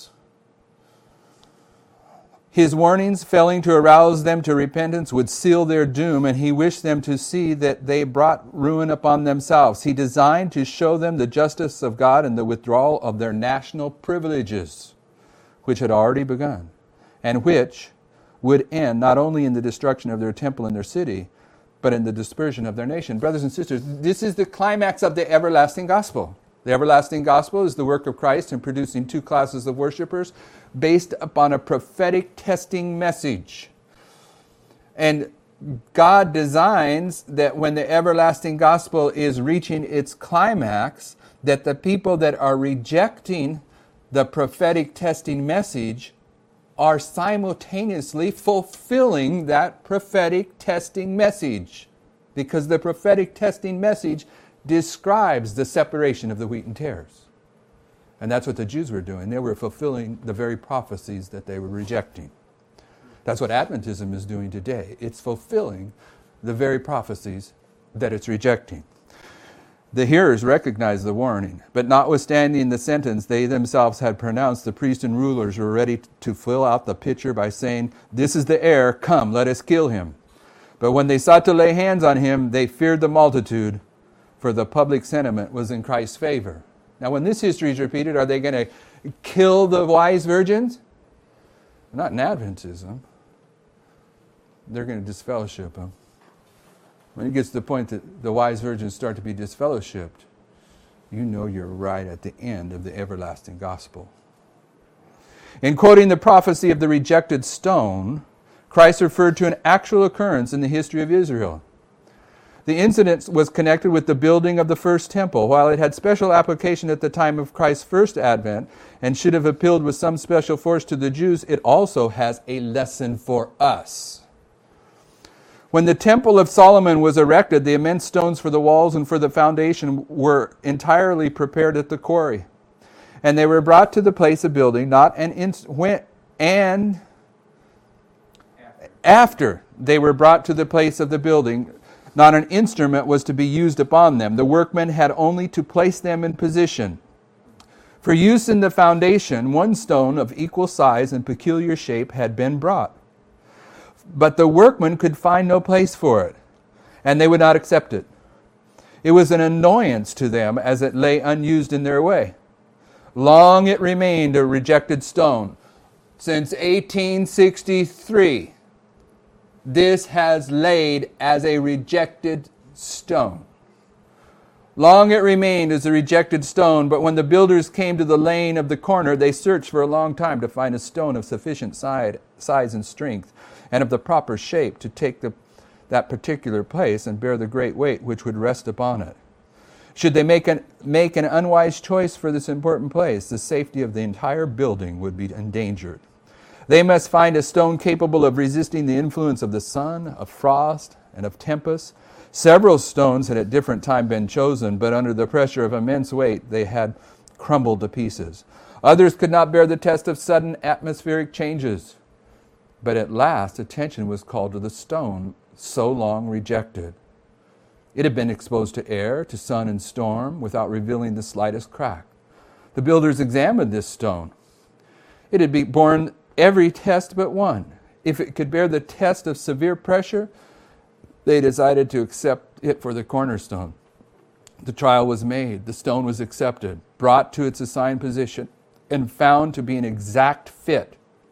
His warnings, failing to arouse them to repentance, would seal their doom, and he wished them to see that they brought ruin upon themselves. He designed to show them the justice of God and the withdrawal of their national privileges, which had already begun, and which would end not only in the destruction of their temple and their city, but in the dispersion of their nation. Brothers and sisters, this is the climax of the everlasting gospel. The everlasting gospel is the work of Christ in producing two classes of worshipers based upon a prophetic testing message. And God designs that when the everlasting gospel is reaching its climax, that the people that are rejecting the prophetic testing message are simultaneously fulfilling that prophetic testing message. Because the prophetic testing message describes the separation of the wheat and tares. And that's what the Jews were doing. They were fulfilling the very prophecies that they were rejecting. That's what Adventism is doing today. It's fulfilling the very prophecies that it's rejecting. The hearers recognized the warning, but notwithstanding the sentence they themselves had pronounced, the priests and rulers were ready to fill out the picture by saying, "This is the heir, come, let us kill him." But when they sought to lay hands on him, they feared the multitude, for the public sentiment was in Christ's favor. Now, when this history is repeated, are they going to kill the wise virgins? Not in Adventism. They're going to disfellowship them. When it gets to the point that the wise virgins start to be disfellowshipped, you know you're right at the end of the everlasting gospel. In quoting the prophecy of the rejected stone, Christ referred to an actual occurrence in the history of Israel. The incident was connected with the building of the first temple. While it had special application at the time of Christ's first advent and should have appealed with some special force to the Jews, it also has a lesson for us. When the Temple of Solomon was erected, the immense stones for the walls and for the foundation were entirely prepared at the quarry. And they were brought to the place of building, not an instant, when, and after they were brought to the place of the building, not an instrument was to be used upon them. The workmen had only to place them in position. For use in the foundation, one stone of equal size and peculiar shape had been brought. But the workmen could find no place for it, and they would not accept it. It was an annoyance to them as it lay unused in their way. Long it remained a rejected stone. Since eighteen sixty-three, this has laid as a rejected stone. Long it remained as a rejected stone, but when the builders came to the laying of the corner, they searched for a long time to find a stone of sufficient side, size and strength, and of the proper shape to take the, that particular place and bear the great weight which would rest upon it. Should they make an, make an unwise choice for this important place, the safety of the entire building would be endangered. They must find a stone capable of resisting the influence of the sun, of frost, and of tempest. Several stones had at different times been chosen, but under the pressure of immense weight, they had crumbled to pieces. Others could not bear the test of sudden atmospheric changes. But at last, attention was called to the stone so long rejected. It had been exposed to air, to sun and storm, without revealing the slightest crack. The builders examined this stone. It had been borne every test but one. If it could bear the test of severe pressure, they decided to accept it for the cornerstone. The trial was made. The stone was accepted, brought to its assigned position, and found to be an exact fit.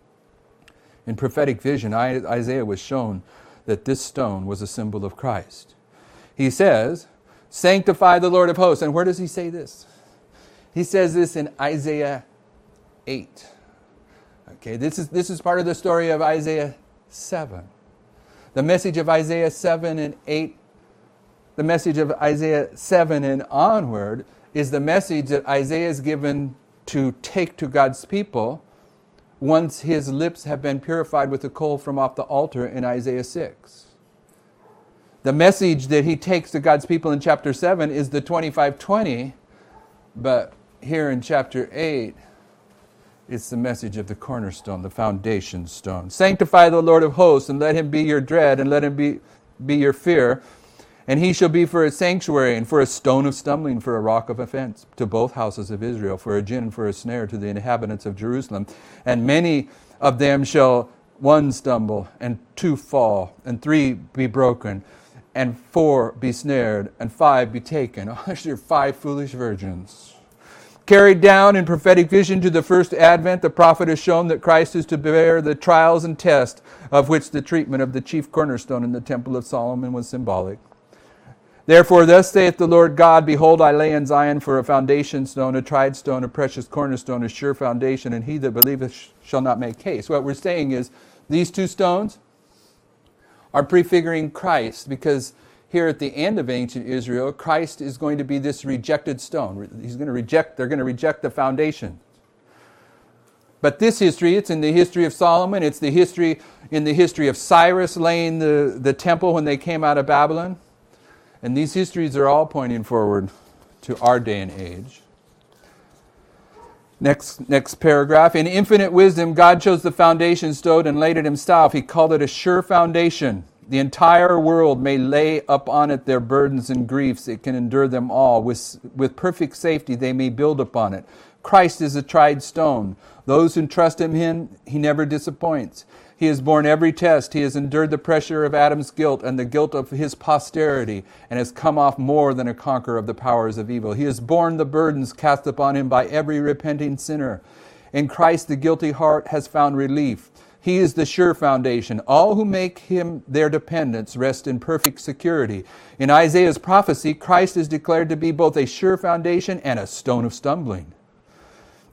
In prophetic vision, Isaiah was shown that this stone was a symbol of Christ. He says, "Sanctify the Lord of hosts." And where does he say this? He says this in Isaiah eight. Okay, this is this is part of the story of Isaiah seven. The message of Isaiah seven and eight, the message of Isaiah seven and onward is the message that Isaiah is given to take to God's people once his lips have been purified with the coal from off the altar in Isaiah six. The message that he takes to God's people in chapter seven is the twenty-five twenty, but here in chapter eight, it's the message of the cornerstone, the foundation stone. Sanctify the Lord of hosts, and let him be your dread, and let him be, be your fear. And he shall be for a sanctuary, and for a stone of stumbling, for a rock of offense, to both houses of Israel, for a gin, for a snare to the inhabitants of Jerusalem. And many of them shall one stumble, and two fall, and three be broken, and four be snared, and five be taken. Oh, these are five foolish virgins. Carried down in prophetic vision to the first advent, the prophet has shown that Christ is to bear the trials and tests of which the treatment of the chief cornerstone in the temple of Solomon was symbolic. Therefore, thus saith the Lord God, behold, I lay in Zion for a foundation stone, a tried stone, a precious cornerstone, a sure foundation, and he that believeth shall not make haste. What we're saying is these two stones are prefiguring Christ, because here at the end of ancient Israel, Christ is going to be this rejected stone. He's going to reject, they're going to reject the foundation. But this history, it's in the history of Solomon, it's the history in the history of Cyrus laying the, the temple when they came out of Babylon. And these histories are all pointing forward to our day and age. Next, next paragraph. In infinite wisdom, God chose the foundation stone and laid it himself. He called it a sure foundation. The entire world may lay upon it their burdens and griefs. It can endure them all. With, with perfect safety they may build upon it. Christ is a tried stone. Those who trust in him, he never disappoints. He has borne every test. He has endured the pressure of Adam's guilt and the guilt of his posterity, and has come off more than a conqueror of the powers of evil. He has borne the burdens cast upon him by every repenting sinner. In Christ the guilty heart has found relief. He is the sure foundation. All who make him their dependence rest in perfect security. In Isaiah's prophecy, Christ is declared to be both a sure foundation and a stone of stumbling.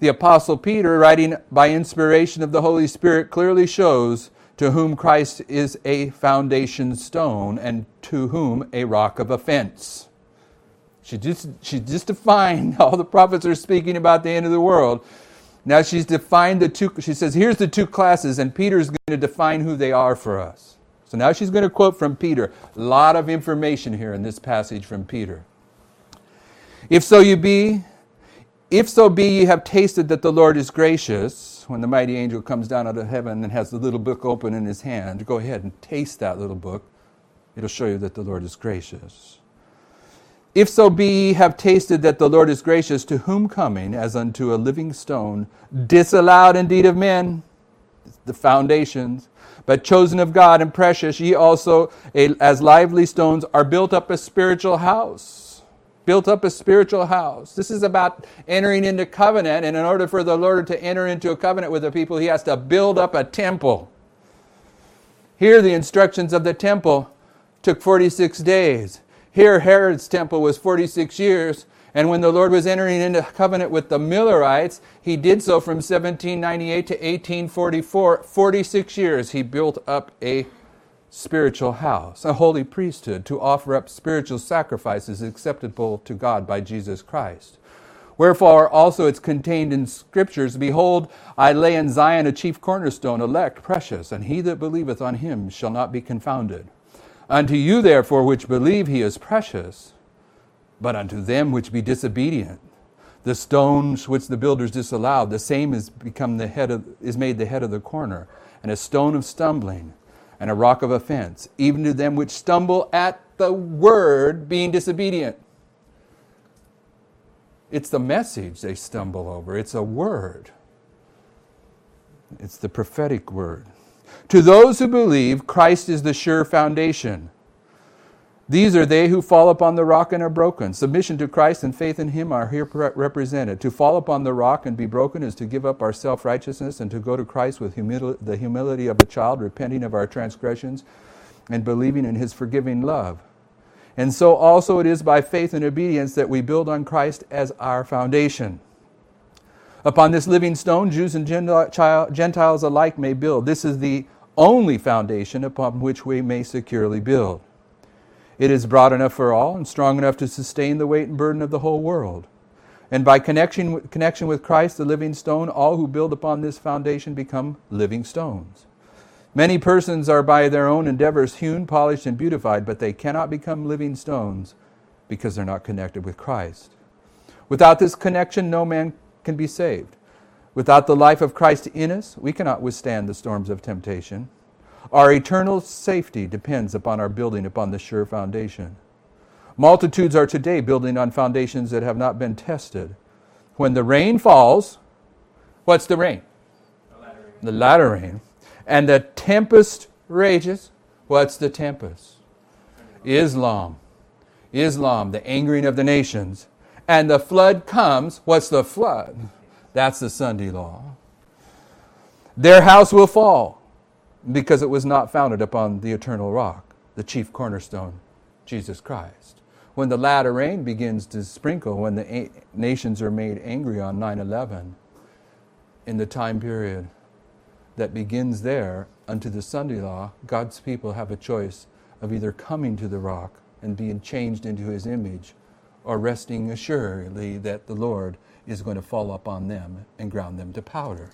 the Apostle Peter, writing by inspiration of the Holy Spirit, clearly shows to whom Christ is a foundation stone and to whom a rock of offense. She just, she just defined, all the prophets are speaking about the end of the world. Now she's defined the two, she says, here's the two classes, and Peter's going to define who they are for us. So now she's going to quote from Peter. A lot of information here in this passage from Peter. If so you be, if so be ye have tasted that the Lord is gracious, when the mighty angel comes down out of heaven and has the little book open in his hand, go ahead and taste that little book. It'll show you that the Lord is gracious. If so be ye have tasted that the Lord is gracious, to whom coming as unto a living stone, disallowed indeed of men, the foundations, but chosen of God and precious, ye also as lively stones are built up a spiritual house. Built up a spiritual house. This is about entering into covenant, and in order for the Lord to enter into a covenant with the people, he has to build up a temple. Here the instructions of the temple took forty-six days. Here Herod's temple was forty-six years, and when the Lord was entering into covenant with the Millerites, he did so from seventeen ninety-eight to eighteen forty-four. forty-six years he built up a spiritual house, a holy priesthood, to offer up spiritual sacrifices acceptable to God by Jesus Christ. Wherefore also it's contained in Scriptures, behold, I lay in Zion a chief cornerstone, elect, precious, and he that believeth on him shall not be confounded. Unto you therefore which believe he is precious, but unto them which be disobedient, the stones which the builders disallowed, the same is become the head of, is made the head of the corner, and a stone of stumbling, and a rock of offense, even to them which stumble at the word, being disobedient. It's the message they stumble over. It's a word. It's the prophetic word. To those who believe, Christ is the sure foundation. These are they who fall upon the rock and are broken. Submission to Christ and faith in him are here represented. To fall upon the rock and be broken is to give up our self-righteousness and to go to Christ with humil- the humility of a child, repenting of our transgressions and believing in his forgiving love. And so also it is by faith and obedience that we build on Christ as our foundation. Upon this living stone, Jews and Gentiles alike may build. This is the only foundation upon which we may securely build. It is broad enough for all and strong enough to sustain the weight and burden of the whole world. And by connection, connection with Christ, the living stone, all who build upon this foundation become living stones. Many persons are by their own endeavors hewn, polished, and beautified, but they cannot become living stones because they're not connected with Christ. Without this connection, no man can be saved. Without the life of Christ in us, we cannot withstand the storms of temptation. Our eternal safety depends upon our building upon the sure foundation. Multitudes are today building on foundations that have not been tested. When the rain falls, what's the rain? The latter rain. The latter rain. And the tempest rages, what's the tempest? Islam. Islam, the angering of the nations. And the flood comes, what's the flood? That's the Sunday law. Their house will fall, because it was not founded upon the eternal rock, the chief cornerstone, Jesus Christ. When the latter rain begins to sprinkle, when the a- nations are made angry on nine eleven, in the time period that begins there unto the Sunday law, God's people have a choice of either coming to the rock and being changed into his image, or resting assuredly that the Lord is going to fall upon them and ground them to powder.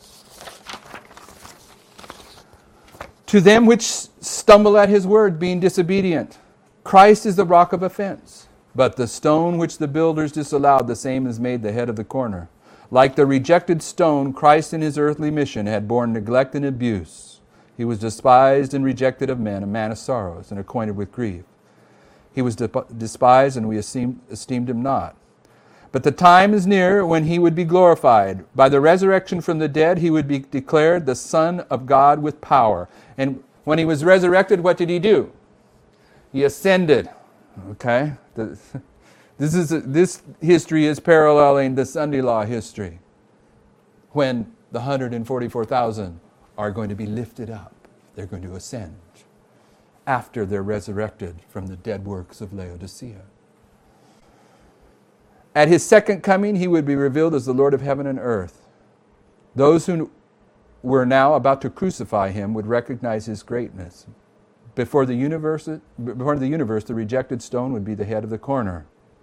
To them which stumble at his word, being disobedient, Christ is the rock of offense. But the stone which the builders disallowed, the same is made the head of the corner. Like the rejected stone, Christ in his earthly mission had borne neglect and abuse. He was despised and rejected of men, a man of sorrows and acquainted with grief. He was de- despised and we esteemed, esteemed him not. But the time is near when he would be glorified. By the resurrection from the dead, he would be declared the Son of God with power. And when he was resurrected, what did he do? He ascended. Okay? This is this history is paralleling the Sunday law history, when the one hundred forty-four thousand are going to be lifted up. They're going to ascend after they're resurrected from the dead works of Laodicea. At his second coming, he would be revealed as the Lord of heaven and earth. Those who were now about to crucify him would recognize his greatness. Before the universe, before the universe, the rejected stone would be the head of the corner.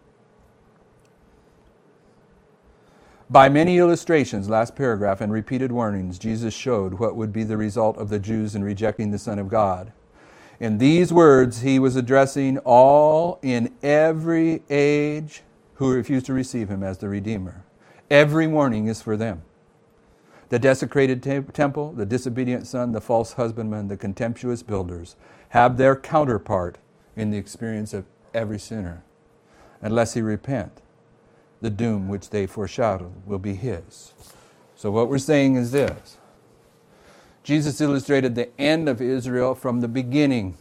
By many illustrations, last paragraph, and repeated warnings, Jesus showed what would be the result of the Jews in rejecting the Son of God. In these words, he was addressing all in every age who refused to receive him as the Redeemer. Every warning is for them. The desecrated te- temple, the disobedient son, the false husbandman, the contemptuous builders have their counterpart in the experience of every sinner. Unless he repent, the doom which they foreshadowed will be his. So what we're saying is this. Jesus illustrated the end of Israel from the beginning.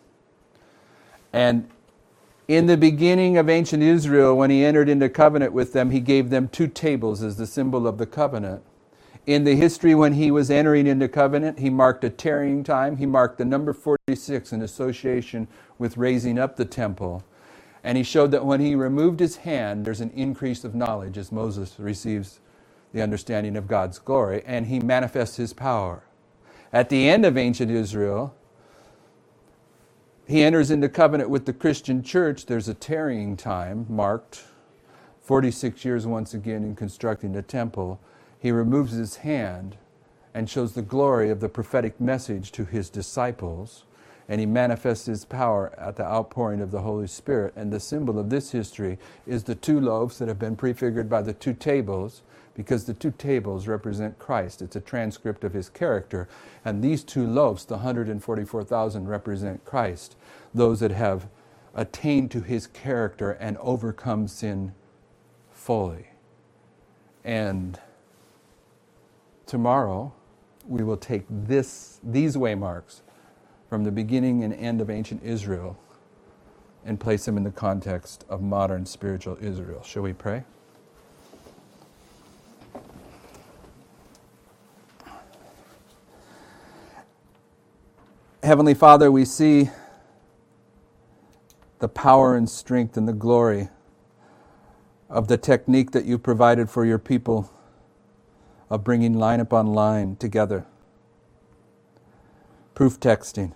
And in the beginning of ancient Israel, when he entered into covenant with them, he gave them two tables as the symbol of the covenant. In the history when he was entering into covenant, he marked a tarrying time. He marked the number forty-six in association with raising up the temple. And he showed that when he removed his hand, there's an increase of knowledge as Moses receives the understanding of God's glory, and he manifests his power. At the end of ancient Israel, he enters into covenant with the Christian church. There's a tarrying time marked, forty-six years once again in constructing the temple. He removes his hand and shows the glory of the prophetic message to his disciples, and he manifests his power at the outpouring of the Holy Spirit. And the symbol of this history is the two loaves that have been prefigured by the two tables, because the two tables represent Christ. It's a transcript of his character. And these two loaves, the one hundred forty-four thousand, represent Christ, those that have attained to his character and overcome sin fully. And tomorrow, we will take this, these waymarks from the beginning and end of ancient Israel and place them in the context of modern spiritual Israel. Shall we pray? Heavenly Father, we see the power and strength and the glory of the technique that you provided for your people of bringing line upon line together. Proof texting.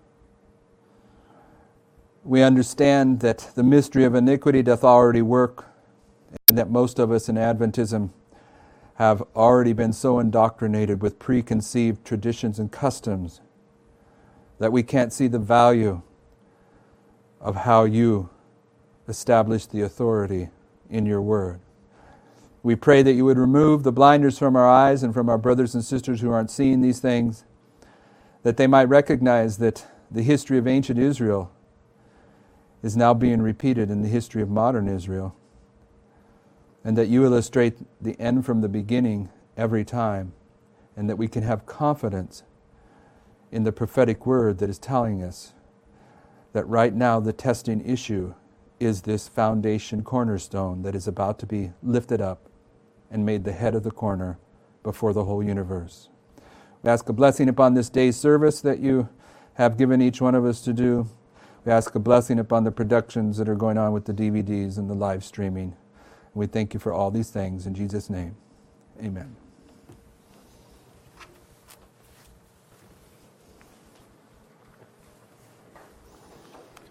We understand that the mystery of iniquity doth already work, and that most of us in Adventism have already been so indoctrinated with preconceived traditions and customs that we can't see the value of how you established the authority in your word. We pray that you would remove the blinders from our eyes and from our brothers and sisters who aren't seeing these things, that they might recognize that the history of ancient Israel is now being repeated in the history of modern Israel, and that you illustrate the end from the beginning every time, and that we can have confidence in the prophetic word that is telling us that right now the testing issue is this foundation cornerstone that is about to be lifted up and made the head of the corner before the whole universe. We ask a blessing upon this day's service that you have given each one of us to do. We ask a blessing upon the productions that are going on with the D V Ds and the live streaming. We thank you for all these things in Jesus' name. Amen.